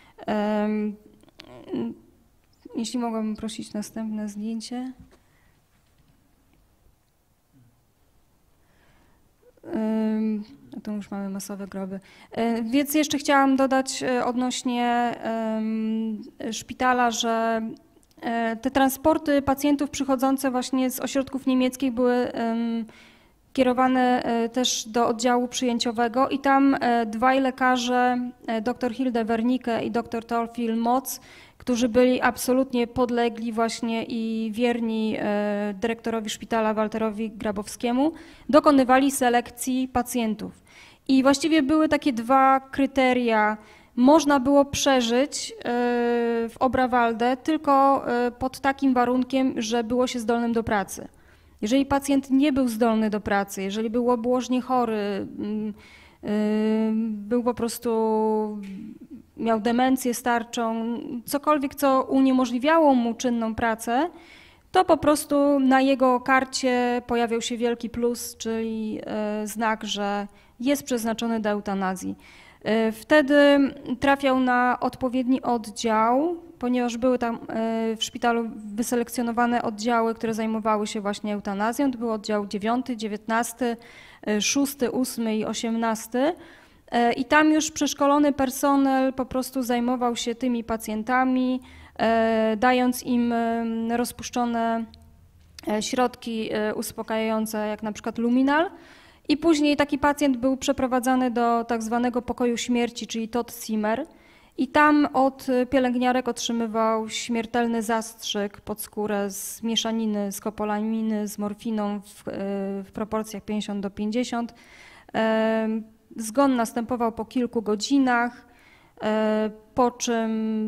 Jeśli mogłabym prosić następne zdjęcie. Tu już mamy masowe groby. Więc jeszcze chciałam dodać odnośnie szpitala, że te transporty pacjentów przychodzące właśnie z ośrodków niemieckich były kierowane też do oddziału przyjęciowego i tam dwaj lekarze, dr Hilde Wernicke i dr Teofil Moc, którzy byli absolutnie podlegli właśnie i wierni dyrektorowi szpitala Walterowi Grabowskiemu, dokonywali selekcji pacjentów. I właściwie były takie dwa kryteria. Można było przeżyć w Obrawalde tylko pod takim warunkiem, że było się zdolnym do pracy. Jeżeli pacjent nie był zdolny do pracy, jeżeli był obłożnie chory, był po prostu miał demencję starczą, cokolwiek, co uniemożliwiało mu czynną pracę, to po prostu na jego karcie pojawiał się wielki plus, czyli znak, że jest przeznaczony do eutanazji. Wtedy trafiał na odpowiedni oddział, ponieważ były tam w szpitalu wyselekcjonowane oddziały, które zajmowały się właśnie eutanazją. To był oddział 9, 19, 6, 8 i 18. I tam już przeszkolony personel po prostu zajmował się tymi pacjentami, dając im rozpuszczone środki uspokajające, jak na przykład luminal. I później taki pacjent był przeprowadzany do tak zwanego pokoju śmierci, czyli Todt-Zimmer. I tam od pielęgniarek otrzymywał śmiertelny zastrzyk pod skórę z mieszaniny skopolaminy z morfiną w proporcjach 50:50. Zgon następował po kilku godzinach, po czym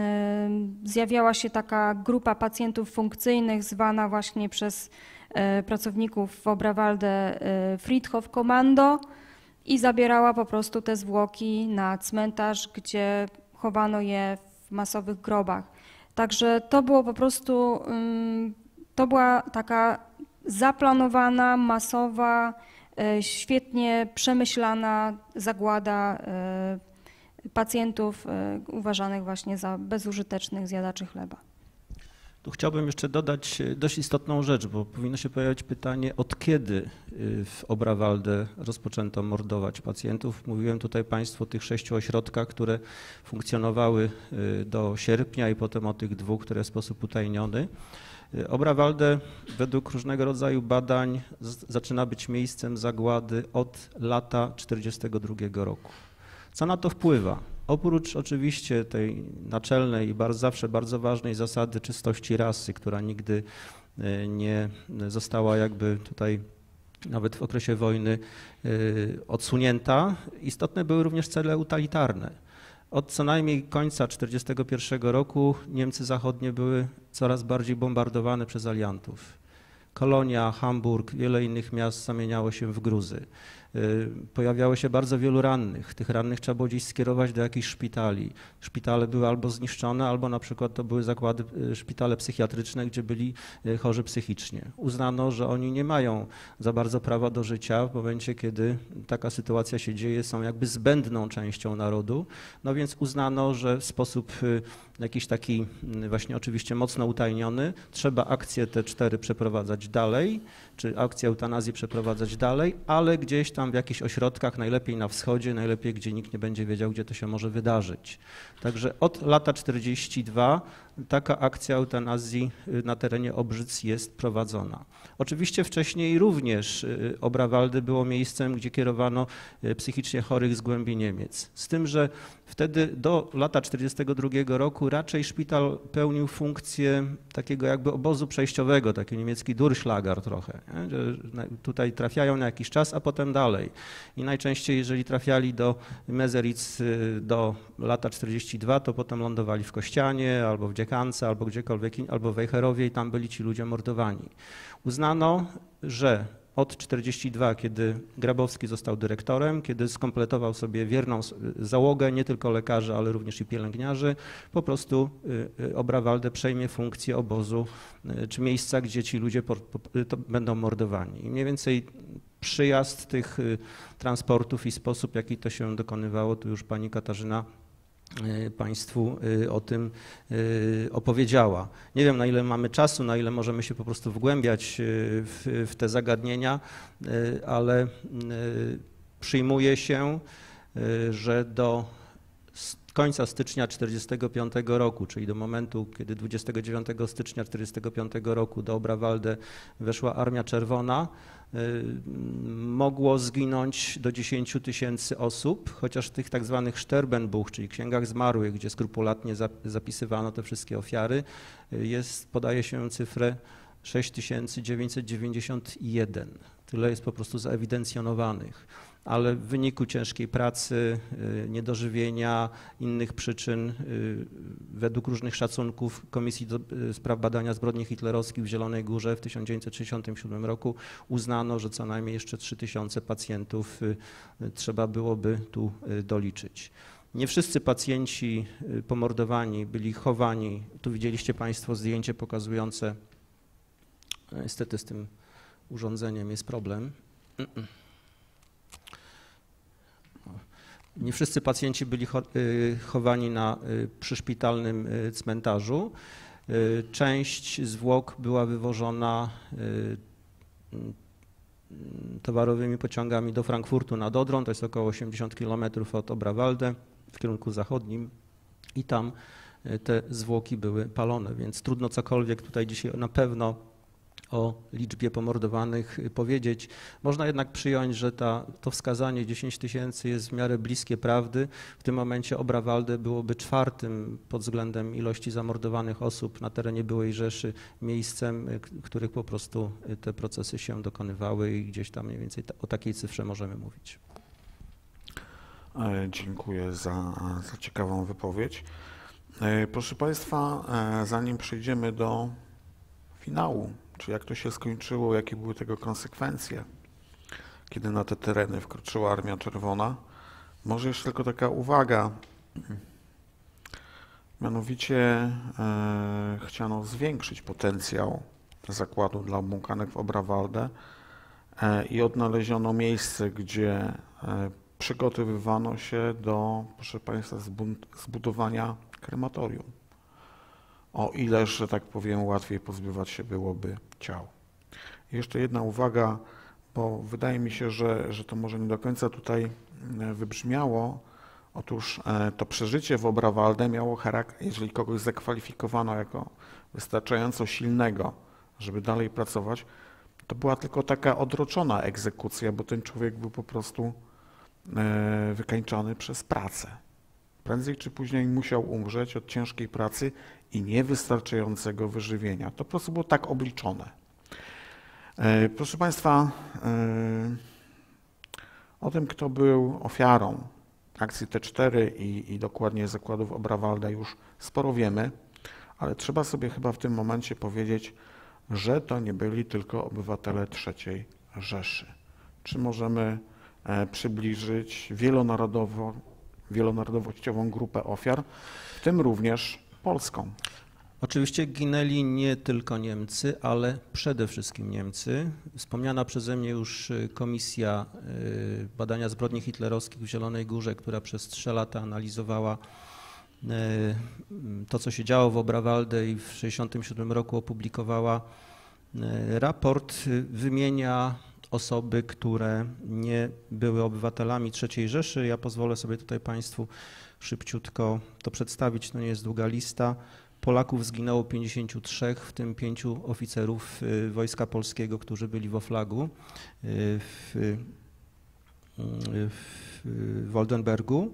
zjawiała się taka grupa pacjentów funkcyjnych zwana właśnie przez pracowników w Oberwalde Friedhof Kommando i zabierała po prostu te zwłoki na cmentarz, gdzie chowano je w masowych grobach. Także to było po prostu, to była taka zaplanowana, masowa, świetnie przemyślana zagłada pacjentów uważanych właśnie za bezużytecznych zjadaczy chleba. Tu chciałbym jeszcze dodać dość istotną rzecz, bo powinno się pojawiać pytanie, od kiedy w Oberwalde rozpoczęto mordować pacjentów. Mówiłem tutaj Państwu o tych 6 ośrodkach, które funkcjonowały do sierpnia i potem o tych 2, które w sposób utajniony. Oberwalde według różnego rodzaju badań zaczyna być miejscem zagłady od lata 1942 roku. Co na to wpływa? Oprócz oczywiście tej naczelnej i zawsze bardzo ważnej zasady czystości rasy, która nigdy nie została jakby tutaj nawet w okresie wojny odsunięta, istotne były również cele totalitarne. Od co najmniej końca 1941 roku Niemcy zachodnie były coraz bardziej bombardowane przez aliantów. Kolonia, Hamburg, wiele innych miast zamieniało się w gruzy. Pojawiało się bardzo wielu rannych. Tych rannych trzeba było gdzieś skierować do jakichś szpitali. Szpitale były albo zniszczone, albo na przykład to były zakłady, szpitale psychiatryczne, gdzie byli chorzy psychicznie. Uznano, że oni nie mają za bardzo prawa do życia w momencie, kiedy taka sytuacja się dzieje, są jakby zbędną częścią narodu. No więc uznano, że w sposób jakiś taki właśnie oczywiście mocno utajniony trzeba akcję te 4 przeprowadzać dalej, czy akcję eutanazji przeprowadzać dalej, ale gdzieś tam w jakichś ośrodkach, najlepiej na wschodzie, najlepiej gdzie nikt nie będzie wiedział, gdzie to się może wydarzyć. Także od lata 42 taka akcja eutanazji na terenie Obrzyc jest prowadzona. Oczywiście wcześniej również Oberwalde było miejscem, gdzie kierowano psychicznie chorych z głębi Niemiec. Z tym, że wtedy do lata 42 roku raczej szpital pełnił funkcję takiego jakby obozu przejściowego, taki niemiecki Durchlager trochę, nie? Że tutaj trafiają na jakiś czas, a potem dalej. I najczęściej, jeżeli trafiali do Meseritz do lata 42, to potem lądowali w Kościanie albo w Dziekance, albo gdziekolwiek, albo w Wejherowie i tam byli ci ludzie mordowani. Uznano, że od 42, kiedy Grabowski został dyrektorem, kiedy skompletował sobie wierną załogę, nie tylko lekarzy, ale również i pielęgniarzy, po prostu Oberwalde przejmie funkcję obozu czy miejsca, gdzie ci ludzie będą mordowani. I mniej więcej przyjazd tych transportów i sposób, w jaki to się dokonywało, tu już pani Katarzyna Państwu o tym opowiedziała. Nie wiem, na ile mamy czasu, na ile możemy się po prostu wgłębiać w te zagadnienia, ale przyjmuje się, że do końca stycznia 1945 roku, czyli do momentu, kiedy 29 stycznia 1945 roku do Oberwalde weszła Armia Czerwona, mogło zginąć do 10 000 osób, chociaż w tych tak zwanych Sterbenbuch, czyli księgach zmarłych, gdzie skrupulatnie zapisywano te wszystkie ofiary, podaje się cyfrę 6991. Tyle jest po prostu zaewidencjonowanych. Ale w wyniku ciężkiej pracy, niedożywienia, innych przyczyn, według różnych szacunków Komisji do Spraw Badania Zbrodni Hitlerowskich w Zielonej Górze w 1967 roku uznano, że co najmniej jeszcze 3000 pacjentów trzeba byłoby tu doliczyć. Nie wszyscy pacjenci pomordowani byli chowani. Tu widzieliście Państwo zdjęcie pokazujące, niestety z tym urządzeniem jest problem. Nie wszyscy pacjenci byli chowani na przyszpitalnym cmentarzu. Część zwłok była wywożona towarowymi pociągami do Frankfurtu nad Odrą, to jest około 80 km od Obrawalde w kierunku zachodnim i tam te zwłoki były palone, więc trudno cokolwiek tutaj dzisiaj na pewno o liczbie pomordowanych powiedzieć. Można jednak przyjąć, że to wskazanie 10 000 jest w miarę bliskie prawdy. W tym momencie Obrawalde byłoby czwartym pod względem ilości zamordowanych osób na terenie byłej Rzeszy miejscem, w których po prostu te procesy się dokonywały i gdzieś tam mniej więcej o takiej cyfrze możemy mówić. Dziękuję za ciekawą wypowiedź. Proszę Państwa, zanim przejdziemy do finału, czy jak to się skończyło, jakie były tego konsekwencje, kiedy na te tereny wkroczyła Armia Czerwona, może jeszcze tylko taka uwaga. Mianowicie chciano zwiększyć potencjał zakładu dla obłąkanych w Obrawalde i odnaleziono miejsce, gdzie przygotowywano się do, proszę Państwa, zbudowania krematorium. O ileż, że tak powiem, łatwiej pozbywać się byłoby ciał. I jeszcze jedna uwaga, bo wydaje mi się, że to może nie do końca tutaj wybrzmiało. Otóż to przeżycie w Obrawalde miało charakter, jeżeli kogoś zakwalifikowano jako wystarczająco silnego, żeby dalej pracować, to była tylko taka odroczona egzekucja, bo ten człowiek był po prostu wykańczany przez pracę. Prędzej czy później musiał umrzeć od ciężkiej pracy i niewystarczającego wyżywienia. To po prostu było tak obliczone. Proszę Państwa, o tym, kto był ofiarą akcji T4 i dokładnie zakładów Obrawalde już sporo wiemy, ale trzeba sobie chyba w tym momencie powiedzieć, że to nie byli tylko obywatele III Rzeszy. Czy możemy przybliżyć wielonarodowościową grupę ofiar, w tym również polską? Oczywiście ginęli nie tylko Niemcy, ale przede wszystkim Niemcy. Wspomniana przeze mnie już Komisja Badania Zbrodni Hitlerowskich w Zielonej Górze, która przez 3 lata analizowała to, co się działo w Obrawalde i w 1967 roku opublikowała raport, wymienia osoby, które nie były obywatelami III Rzeszy. Ja pozwolę sobie tutaj Państwu szybciutko to przedstawić, to nie jest długa lista. Polaków zginęło 53, w tym 5 oficerów Wojska Polskiego, którzy byli w Oflagu w Woldenbergu,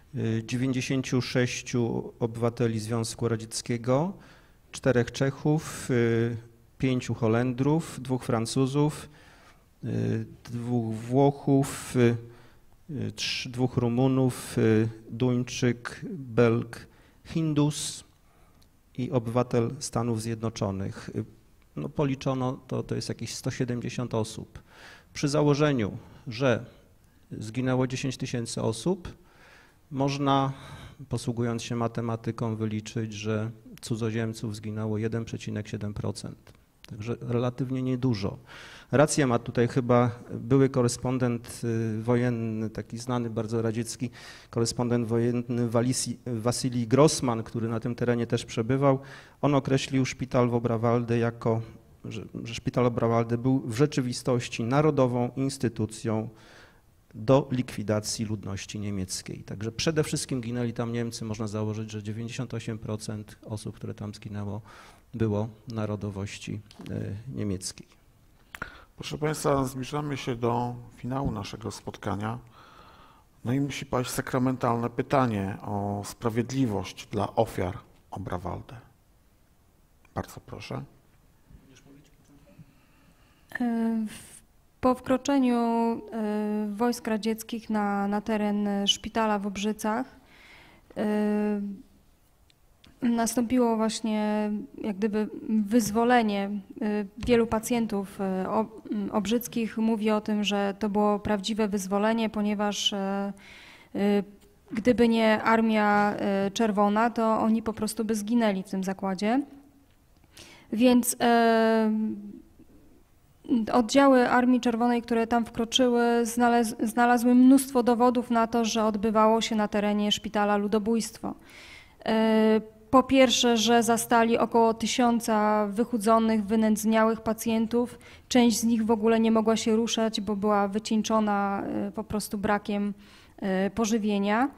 96 obywateli Związku Radzieckiego, 4 Czechów, 5 Holendrów, 2 Francuzów, 2 Włochów, 2 Rumunów, Duńczyk, Belg, Hindus i obywatel Stanów Zjednoczonych. No, policzono to jest jakieś 170 osób. Przy założeniu, że zginęło 10 000 osób, można, posługując się matematyką, wyliczyć, że cudzoziemców zginęło 1,7%. Także relatywnie niedużo. Rację ma tutaj chyba były korespondent wojenny, taki znany bardzo radziecki korespondent wojenny Wasilij Grossman, który na tym terenie też przebywał. On określił szpital w Obrawalde jako, że szpital Obrawalde był w rzeczywistości narodową instytucją do likwidacji ludności niemieckiej. Także przede wszystkim ginęli tam Niemcy. Można założyć, że 98% osób, które tam zginęło, było narodowości niemieckiej. Proszę Państwa, zbliżamy się do finału naszego spotkania. No i musi paść sakramentalne pytanie o sprawiedliwość dla ofiar Obrawalde. Bardzo proszę. Po wkroczeniu wojsk radzieckich na teren szpitala w Obrzycach nastąpiło właśnie jak gdyby wyzwolenie wielu pacjentów obrzyckich. Mówi o tym, że to było prawdziwe wyzwolenie, ponieważ Gdyby nie Armia Czerwona, to oni po prostu by zginęli w tym zakładzie. Więc oddziały Armii Czerwonej, które tam wkroczyły, znalazły mnóstwo dowodów na to, że odbywało się na terenie szpitala ludobójstwo. Po pierwsze, że zastali około 1000 wychudzonych, wynędzniałych pacjentów. Część z nich w ogóle nie mogła się ruszać, bo była wycieńczona po prostu brakiem pożywienia.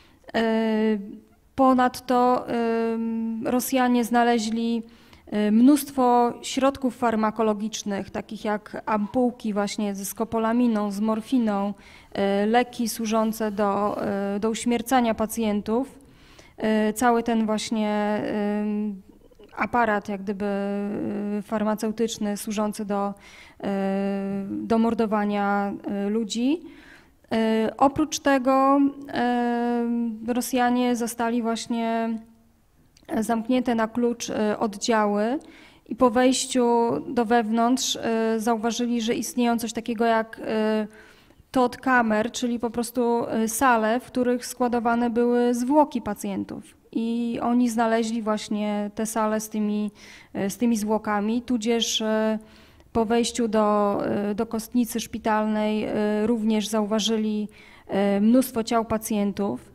Ponadto Rosjanie znaleźli mnóstwo środków farmakologicznych, takich jak ampułki właśnie ze skopolaminą, z morfiną, leki służące do uśmiercania pacjentów. Cały ten właśnie aparat jak gdyby farmaceutyczny służący do mordowania ludzi. Oprócz tego Rosjanie zastali właśnie zamknięte na klucz oddziały i po wejściu do wewnątrz zauważyli, że istnieją coś takiego jak tot kamer, czyli po prostu sale, w których składowane były zwłoki pacjentów. I oni znaleźli właśnie te sale z tymi zwłokami, tudzież po wejściu do kostnicy szpitalnej również zauważyli mnóstwo ciał pacjentów.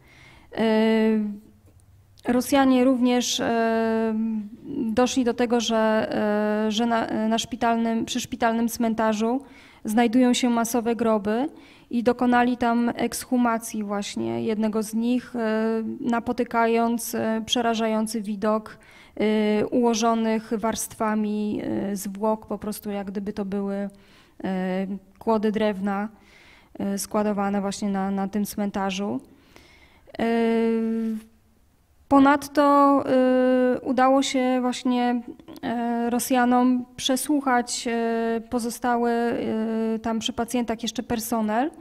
Rosjanie również doszli do tego, że przy szpitalnym cmentarzu znajdują się masowe groby i dokonali tam ekshumacji właśnie jednego z nich, napotykając przerażający widok ułożonych warstwami zwłok, po prostu jak gdyby to były kłody drewna składowane właśnie na tym cmentarzu. Ponadto udało się właśnie Rosjanom przesłuchać pozostały tam przy pacjentach jeszcze personel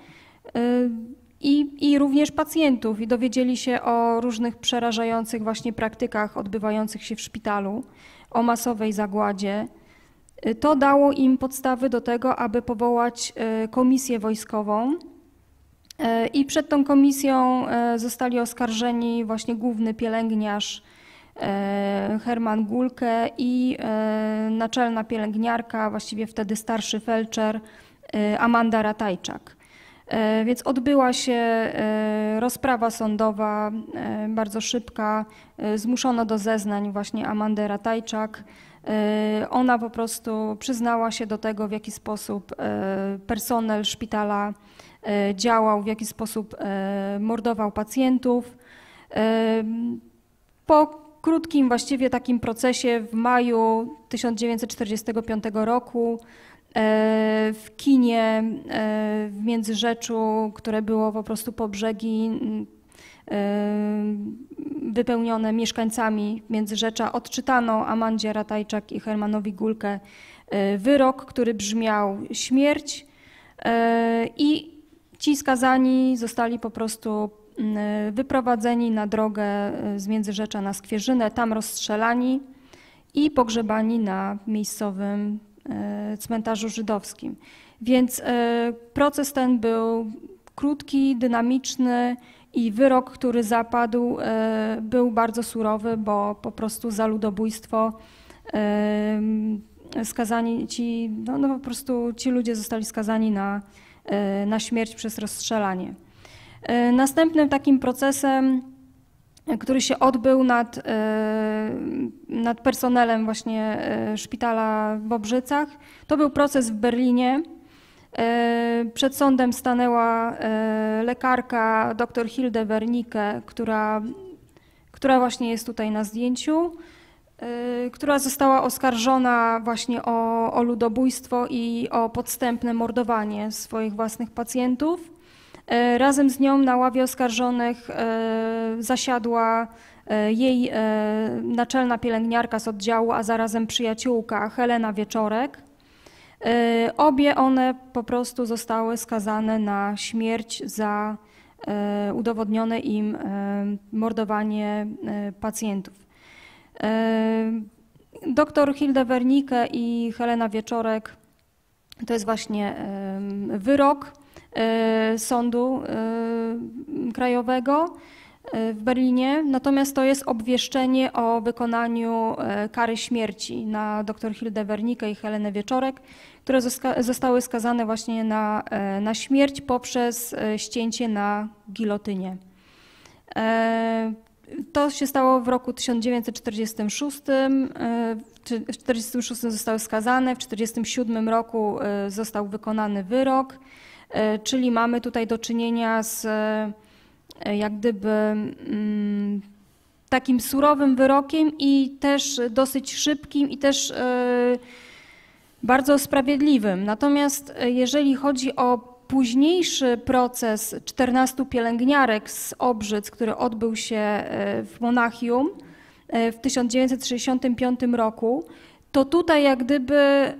i również pacjentów i dowiedzieli się o różnych przerażających właśnie praktykach odbywających się w szpitalu, o masowej zagładzie. To dało im podstawy do tego, aby powołać komisję wojskową. I przed tą komisją zostali oskarżeni właśnie główny pielęgniarz Hermann Gulke i naczelna pielęgniarka, właściwie wtedy starszy felczer Amanda Ratajczak. Więc odbyła się rozprawa sądowa, bardzo szybka. Zmuszono do zeznań właśnie Amandę Ratajczak. Ona po prostu przyznała się do tego, w jaki sposób personel szpitala działał, w jaki sposób mordował pacjentów. Po krótkim właściwie takim procesie w maju 1945 roku w kinie w Międzyrzeczu, które było po prostu po brzegi wypełnione mieszkańcami Międzyrzecza, odczytano Amandzie Ratajczak i Hermanowi Gulke wyrok, który brzmiał śmierć i ci skazani zostali po prostu wyprowadzeni na drogę z Międzyrzecza na Skwierzynę, tam rozstrzelani i pogrzebani na miejscowym cmentarzu żydowskim. Więc proces ten był krótki, dynamiczny i wyrok, który zapadł, był bardzo surowy, bo po prostu za ludobójstwo skazani po prostu ci ludzie zostali skazani na śmierć przez rozstrzelanie. Następnym takim procesem, który się odbył nad personelem właśnie szpitala w Bobrzycach, to był proces w Berlinie. Przed sądem stanęła lekarka dr Hilde Wernicke, która właśnie jest tutaj na zdjęciu, która została oskarżona właśnie o ludobójstwo i o podstępne mordowanie swoich własnych pacjentów. Razem z nią na ławie oskarżonych zasiadła jej naczelna pielęgniarka z oddziału, a zarazem przyjaciółka Helena Wieczorek. Obie one po prostu zostały skazane na śmierć za udowodnione im mordowanie pacjentów. Doktor Hilde Wernicke i Helena Wieczorek to jest właśnie wyrok sądu Krajowego w Berlinie, natomiast to jest obwieszczenie o wykonaniu kary śmierci na dr Hildę Wernicke i Helenę Wieczorek, które zostały skazane właśnie na śmierć poprzez ścięcie na gilotynie. To się stało w roku 1946. W 1946 zostały skazane, w 1947 roku został wykonany wyrok, czyli mamy tutaj do czynienia z jak gdyby takim surowym wyrokiem i też dosyć szybkim i też bardzo sprawiedliwym. Natomiast jeżeli chodzi o późniejszy proces 14 pielęgniarek z Obrzyc, który odbył się w Monachium w 1965 roku, to tutaj jak gdyby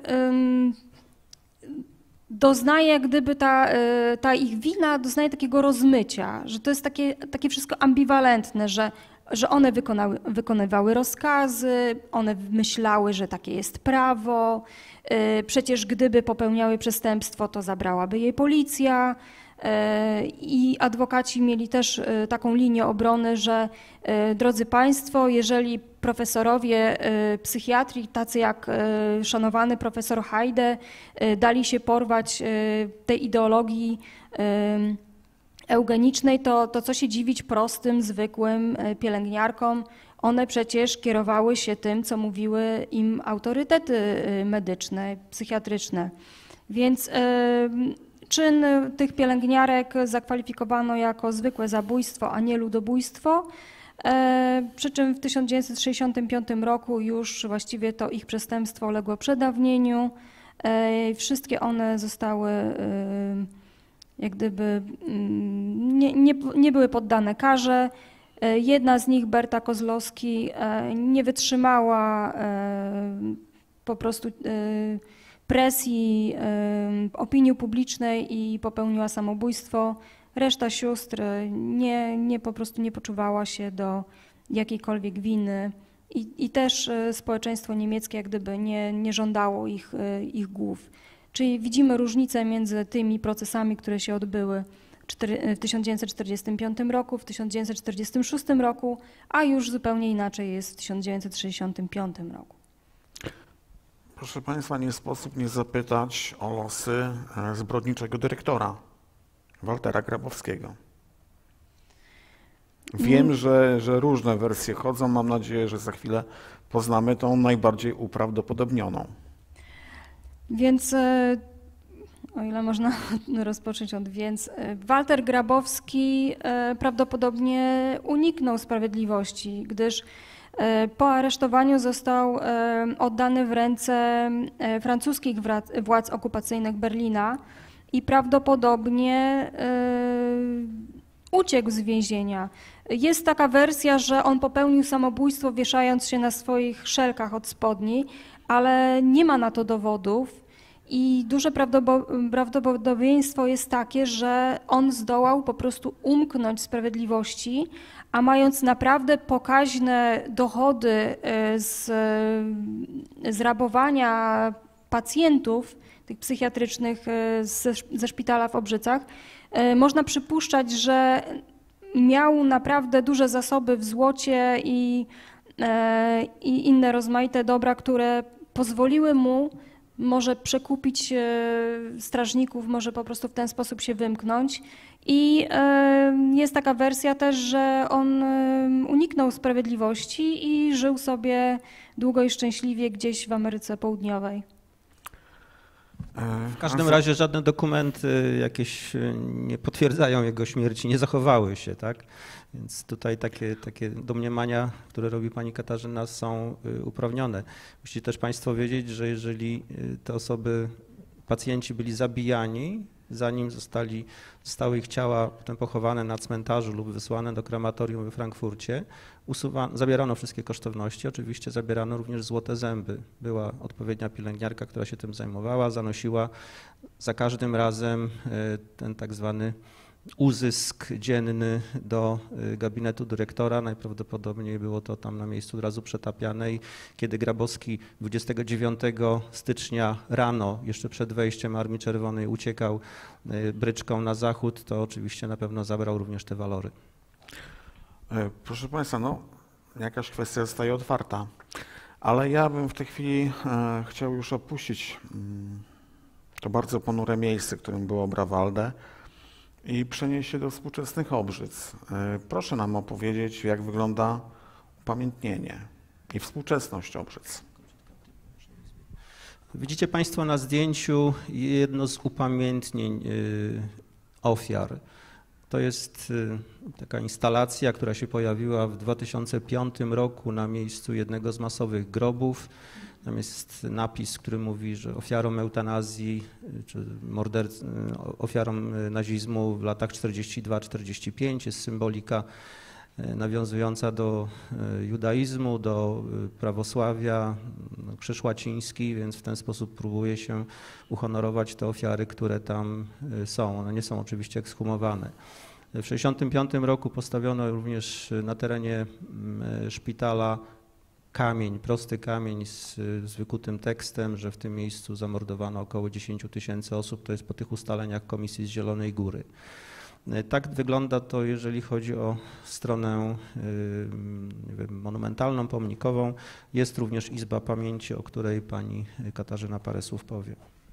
doznaje jak gdyby ta ich wina doznaje takiego rozmycia, że to jest takie wszystko ambiwalentne, że one wykonywały rozkazy, one myślały, że takie jest prawo, przecież gdyby popełniały przestępstwo, to zabrałaby jej policja i adwokaci mieli też taką linię obrony, że drodzy Państwo, jeżeli profesorowie psychiatrii, tacy jak szanowany profesor Hajde, dali się porwać tej ideologii eugenicznej, to co się dziwić prostym, zwykłym pielęgniarkom. One przecież kierowały się tym, co mówiły im autorytety medyczne, psychiatryczne. Więc czyn tych pielęgniarek zakwalifikowano jako zwykłe zabójstwo, a nie ludobójstwo. Przy czym w 1965 roku już właściwie to ich przestępstwo uległo przedawnieniu. Wszystkie one zostały jak gdyby nie były poddane karze. Jedna z nich, Berta Kozłowski, nie wytrzymała po prostu presji opinii publicznej i popełniła samobójstwo. Reszta sióstr po prostu nie poczuwała się do jakiejkolwiek winy i też społeczeństwo niemieckie jak gdyby nie żądało ich głów. Czyli widzimy różnicę między tymi procesami, które się odbyły w 1945 roku, w 1946 roku, a już zupełnie inaczej jest w 1965 roku. Proszę Państwa, nie sposób nie zapytać o losy zbrodniczego dyrektora, Waltera Grabowskiego. Wiem, że różne wersje chodzą, mam nadzieję, że za chwilę poznamy tą najbardziej uprawdopodobnioną. Więc, o ile można rozpocząć od więc, Walter Grabowski prawdopodobnie uniknął sprawiedliwości, gdyż po aresztowaniu został oddany w ręce francuskich władz okupacyjnych Berlina i prawdopodobnie uciekł z więzienia. Jest taka wersja, że on popełnił samobójstwo wieszając się na swoich szelkach od spodni, ale nie ma na to dowodów i duże prawdopodobieństwo jest takie, że on zdołał po prostu umknąć sprawiedliwości, a mając naprawdę pokaźne dochody z rabowania pacjentów, tych psychiatrycznych ze szpitala w Obrzycach, można przypuszczać, że miał naprawdę duże zasoby w złocie i inne rozmaite dobra, które pozwoliły mu może przekupić strażników, może po prostu w ten sposób się wymknąć. I jest taka wersja też, że on uniknął sprawiedliwości i żył sobie długo i szczęśliwie gdzieś w Ameryce Południowej. W każdym razie żadne dokumenty jakieś nie potwierdzają jego śmierci, nie zachowały się, tak? Więc tutaj takie domniemania, które robi pani Katarzyna, są uprawnione. Musicie też Państwo wiedzieć, że jeżeli te osoby, pacjenci byli zabijani, zanim zostały ich ciała potem pochowane na cmentarzu lub wysłane do krematorium we Frankfurcie, zabierano wszystkie kosztowności, oczywiście zabierano również złote zęby. Była odpowiednia pielęgniarka, która się tym zajmowała, zanosiła za każdym razem ten tak zwany uzysk dzienny do gabinetu dyrektora. Najprawdopodobniej było to tam na miejscu od razu przetapiane i kiedy Grabowski 29 stycznia rano, jeszcze przed wejściem Armii Czerwonej, uciekał bryczką na zachód, to oczywiście na pewno zabrał również te walory. Proszę Państwa, no jakaś kwestia zostaje otwarta, ale ja bym w tej chwili chciał już opuścić to bardzo ponure miejsce, którym było Brawalde i przenieść się do współczesnych Obrzyc. Proszę nam opowiedzieć, jak wygląda upamiętnienie i współczesność Obrzyc. Widzicie Państwo na zdjęciu jedno z upamiętnień ofiar. To jest taka instalacja, która się pojawiła w 2005 roku na miejscu jednego z masowych grobów. Tam jest napis, który mówi, że ofiarom eutanazji czy ofiarom nazizmu w latach 42-45 jest symbolika nawiązująca do judaizmu, do prawosławia, krzyż łaciński, więc w ten sposób próbuje się uhonorować te ofiary, które tam są. One nie są oczywiście ekshumowane. W 1965 roku postawiono również na terenie szpitala kamień, prosty kamień z wykutym tekstem, że w tym miejscu zamordowano około 10 000 osób. To jest po tych ustaleniach Komisji z Zielonej Góry. Tak wygląda to, jeżeli chodzi o stronę nie wiem, monumentalną, pomnikową. Jest również Izba Pamięci, o której pani Katarzyna parę słów powie.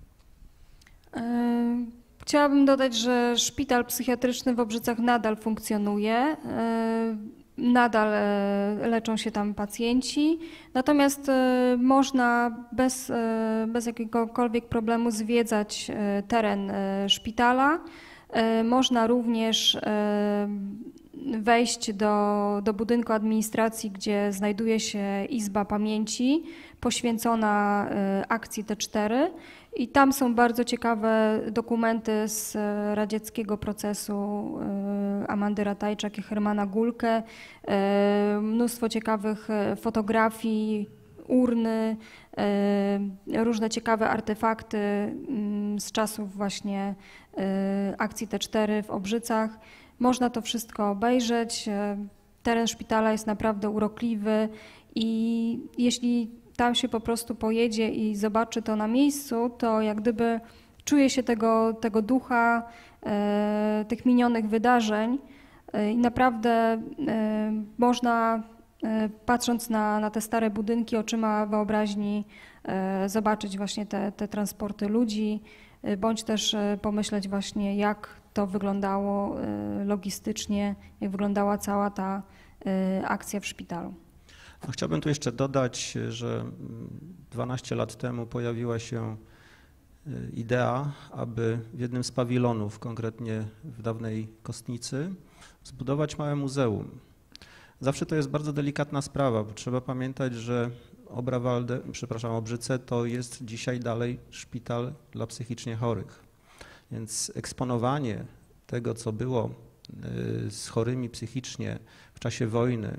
Chciałabym dodać, że szpital psychiatryczny w Obrzycach nadal funkcjonuje. Nadal leczą się tam pacjenci, natomiast można bez jakiegokolwiek problemu zwiedzać teren szpitala. Można również wejść do budynku administracji, gdzie znajduje się Izba Pamięci poświęcona akcji T4 i tam są bardzo ciekawe dokumenty z radzieckiego procesu Amandy Ratajczak i Hermana Gulkę, mnóstwo ciekawych fotografii, urny, różne ciekawe artefakty z czasów właśnie akcji T4 w Obrzycach. Można to wszystko obejrzeć. Teren szpitala jest naprawdę urokliwy i jeśli tam się po prostu pojedzie i zobaczy to na miejscu, to jak gdyby czuje się tego ducha, tych minionych wydarzeń i naprawdę można, patrząc na te stare budynki oczyma wyobraźni, zobaczyć właśnie te transporty ludzi, bądź też pomyśleć właśnie, jak to wyglądało logistycznie, jak wyglądała cała ta akcja w szpitalu. No, chciałbym tu jeszcze dodać, że 12 lat temu pojawiła się idea, aby w jednym z pawilonów, konkretnie w dawnej Kostnicy, zbudować małe muzeum. Zawsze to jest bardzo delikatna sprawa, bo trzeba pamiętać, że Obrzyce to jest dzisiaj dalej szpital dla psychicznie chorych. Więc eksponowanie tego, co było z chorymi psychicznie w czasie wojny,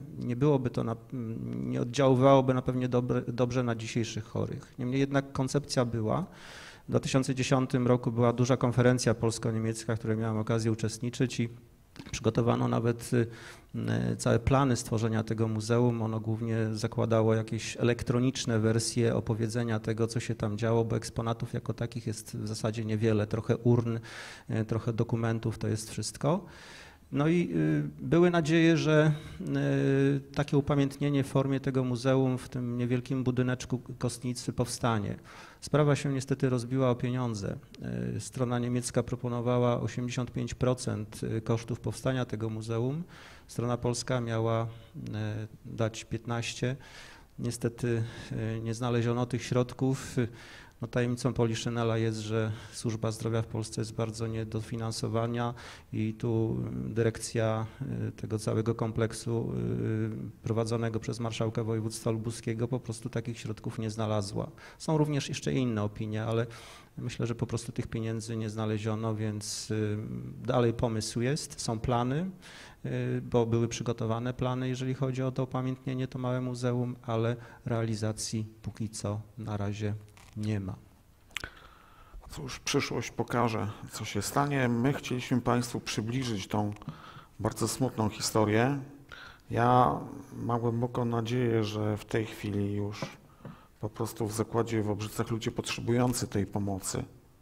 nie oddziaływałoby na pewno dobrze na dzisiejszych chorych. Niemniej jednak koncepcja była. W 2010 roku była duża konferencja polsko-niemiecka, w której miałem okazję uczestniczyć i przygotowano nawet całe plany stworzenia tego muzeum. Ono głównie zakładało jakieś elektroniczne wersje opowiedzenia tego, co się tam działo, bo eksponatów jako takich jest w zasadzie niewiele. Trochę urn, trochę dokumentów, to jest wszystko. No i były nadzieje, że takie upamiętnienie w formie tego muzeum w tym niewielkim budyneczku Kostnicy powstanie. Sprawa się niestety rozbiła o pieniądze. Strona niemiecka proponowała 85% kosztów powstania tego muzeum. Strona polska miała dać 15%. Niestety nie znaleziono tych środków. No, tajemnicą Poliszynela jest, że służba zdrowia w Polsce jest bardzo niedofinansowana i tu dyrekcja tego całego kompleksu prowadzonego przez marszałka województwa lubuskiego po prostu takich środków nie znalazła. Są również jeszcze inne opinie, ale myślę, że po prostu tych pieniędzy nie znaleziono, więc dalej pomysł jest, są plany, bo były przygotowane plany, jeżeli chodzi o to upamiętnienie, to małe muzeum, ale realizacji póki co na razie nie ma. Cóż, przyszłość pokaże, co się stanie. My chcieliśmy Państwu przybliżyć tą bardzo smutną historię. Ja mam głęboką nadzieję, że w tej chwili już po prostu w zakładzie w Obrzycach ludzie potrzebujący tej pomocy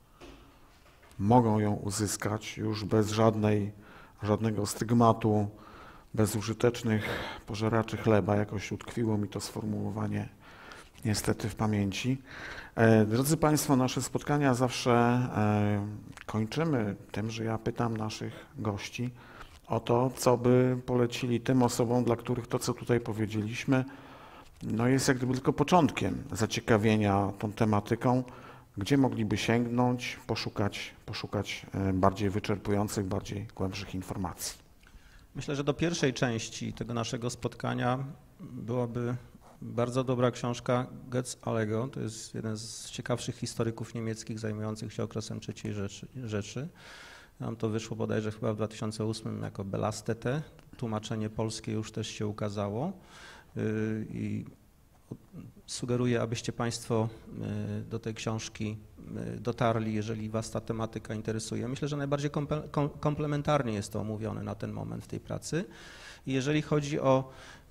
mogą ją uzyskać już bez żadnego stygmatu, bez użytecznych pożeraczy chleba. Jakoś utkwiło mi to sformułowanie niestety w pamięci. Drodzy Państwo, nasze spotkania zawsze kończymy tym, że ja pytam naszych gości o to, co by polecili tym osobom, dla których to, co tutaj powiedzieliśmy, no jest jak gdyby tylko początkiem zaciekawienia tą tematyką, gdzie mogliby sięgnąć, poszukać bardziej wyczerpujących, bardziej głębszych informacji. Myślę, że do pierwszej części tego naszego spotkania byłaby bardzo dobra książka Götz Allego. To jest jeden z ciekawszych historyków niemieckich zajmujących się okresem III Rzeszy. Nam to wyszło bodajże chyba w 2008 jako Belastete. Tłumaczenie polskie już też się ukazało i sugeruję, abyście Państwo do tej książki dotarli, jeżeli Was ta tematyka interesuje. Myślę, że najbardziej komplementarnie jest to omówione na ten moment w tej pracy. I jeżeli chodzi o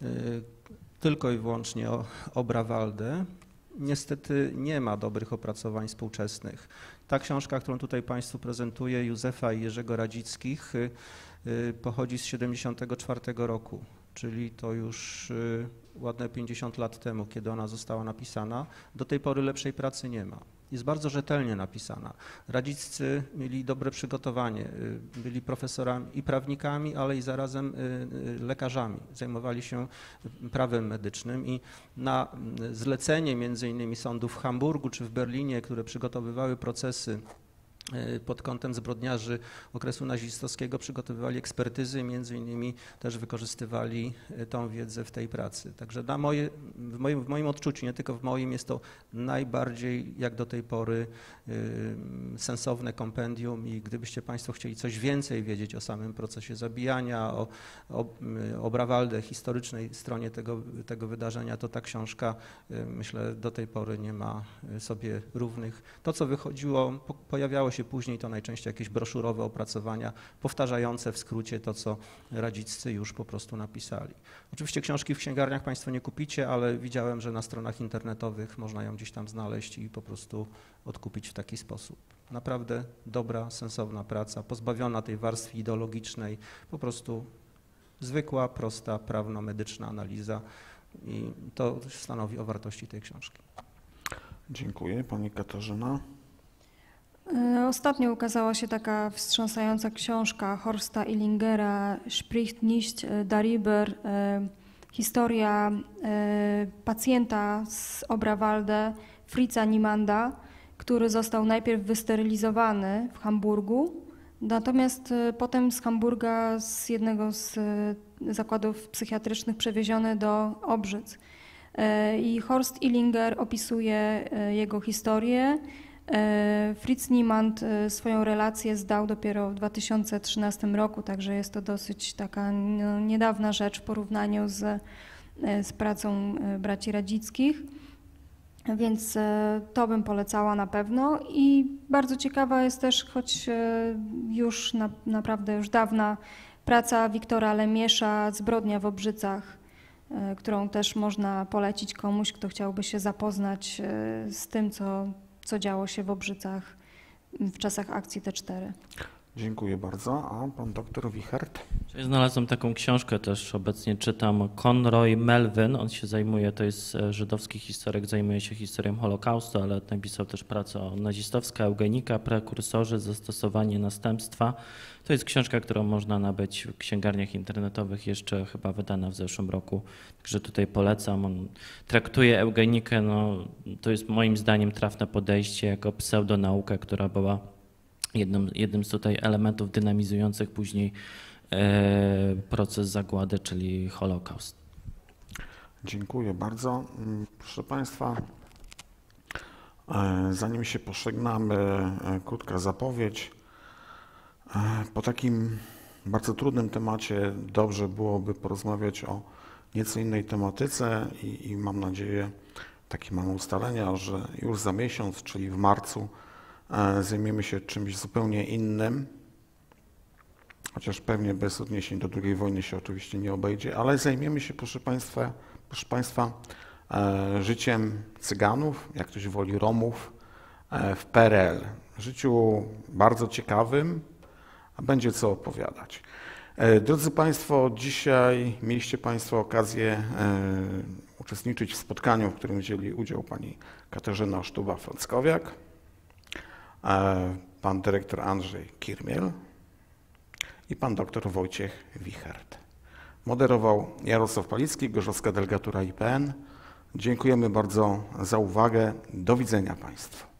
tylko i wyłącznie o Oberwalde, niestety nie ma dobrych opracowań współczesnych. Ta książka, którą tutaj Państwu prezentuję, Józefa i Jerzego Radzickich, pochodzi z 1974 roku, czyli to już ładne 50 lat temu, kiedy ona została napisana. Do tej pory lepszej pracy nie ma. Jest bardzo rzetelnie napisana. Radziccy mieli dobre przygotowanie, byli profesorami i prawnikami, ale i zarazem lekarzami. Zajmowali się prawem medycznym i na zlecenie między innymi sądów w Hamburgu czy w Berlinie, które przygotowywały procesy pod kątem zbrodniarzy okresu nazistowskiego, przygotowywali ekspertyzy, między innymi też wykorzystywali tą wiedzę w tej pracy. Także w moim odczuciu, nie tylko w moim, jest to najbardziej jak do tej pory sensowne kompendium i gdybyście Państwo chcieli coś więcej wiedzieć o samym procesie zabijania, o Oberwalde, historycznej stronie tego wydarzenia, to ta książka, myślę, do tej pory nie ma sobie równych. To, co wychodziło, pojawiało się później, to najczęściej jakieś broszurowe opracowania powtarzające w skrócie to, co Radziccy już po prostu napisali. Oczywiście książki w księgarniach Państwo nie kupicie, ale widziałem, że na stronach internetowych można ją gdzieś tam znaleźć i po prostu odkupić w taki sposób. Naprawdę dobra, sensowna praca, pozbawiona tej warstwy ideologicznej, po prostu zwykła, prosta, prawno-medyczna analiza i to stanowi o wartości tej książki. Dziękuję. Pani Katarzyna. Ostatnio ukazała się taka wstrząsająca książka Horsta Illingera Spricht nicht darüber, historia pacjenta z Oberwalde, Fritza Niemanda, który został najpierw wysterylizowany w Hamburgu, natomiast potem z Hamburga z jednego z zakładów psychiatrycznych przewieziony do Obrzyc. I Horst Illinger opisuje jego historię. Fritz Niemand swoją relację zdał dopiero w 2013 roku, także jest to dosyć taka niedawna rzecz w porównaniu z pracą braci Radzickich, więc to bym polecała na pewno. I bardzo ciekawa jest też, choć już naprawdę już dawna, praca Wiktora Lemiesza Zbrodnia w Obrzycach, którą też można polecić komuś, kto chciałby się zapoznać z tym, co działo się w Obrzycach w czasach akcji T4. Dziękuję bardzo. A pan doktor Wichert? Znalazłem taką książkę też, obecnie czytam, Conroy Melvin, on się zajmuje, to jest żydowski historyk, zajmuje się historią Holokaustu, ale napisał też pracę o nazistowska eugenika, prekursorzy, zastosowanie następstwa. To jest książka, którą można nabyć w księgarniach internetowych, jeszcze chyba wydana w zeszłym roku, także tutaj polecam. On traktuje eugenikę, no, to jest moim zdaniem trafne podejście jako pseudonaukę, która była jednym z tutaj elementów dynamizujących później proces zagłady, czyli Holokaust. Dziękuję bardzo. Proszę Państwa, zanim się pożegnamy, krótka zapowiedź. Po takim bardzo trudnym temacie dobrze byłoby porozmawiać o nieco innej tematyce i mam nadzieję, takie mamy ustalenia, że już za miesiąc, czyli w marcu, Zajmiemy się czymś zupełnie innym, chociaż pewnie bez odniesień do II wojny się oczywiście nie obejdzie, ale zajmiemy się, proszę Państwa, życiem Cyganów, jak ktoś woli Romów, w PRL. Życiu bardzo ciekawym, a będzie co opowiadać. Drodzy Państwo, dzisiaj mieliście Państwo okazję uczestniczyć w spotkaniu, w którym wzięli udział pani Katarzyna Sztuba-Frąckowiak, pan dyrektor Andrzej Kirmiel i pan doktor Wojciech Wichert. Moderował Jarosław Palicki, Gorzowska Delegatura IPN. Dziękujemy bardzo za uwagę. Do widzenia Państwu.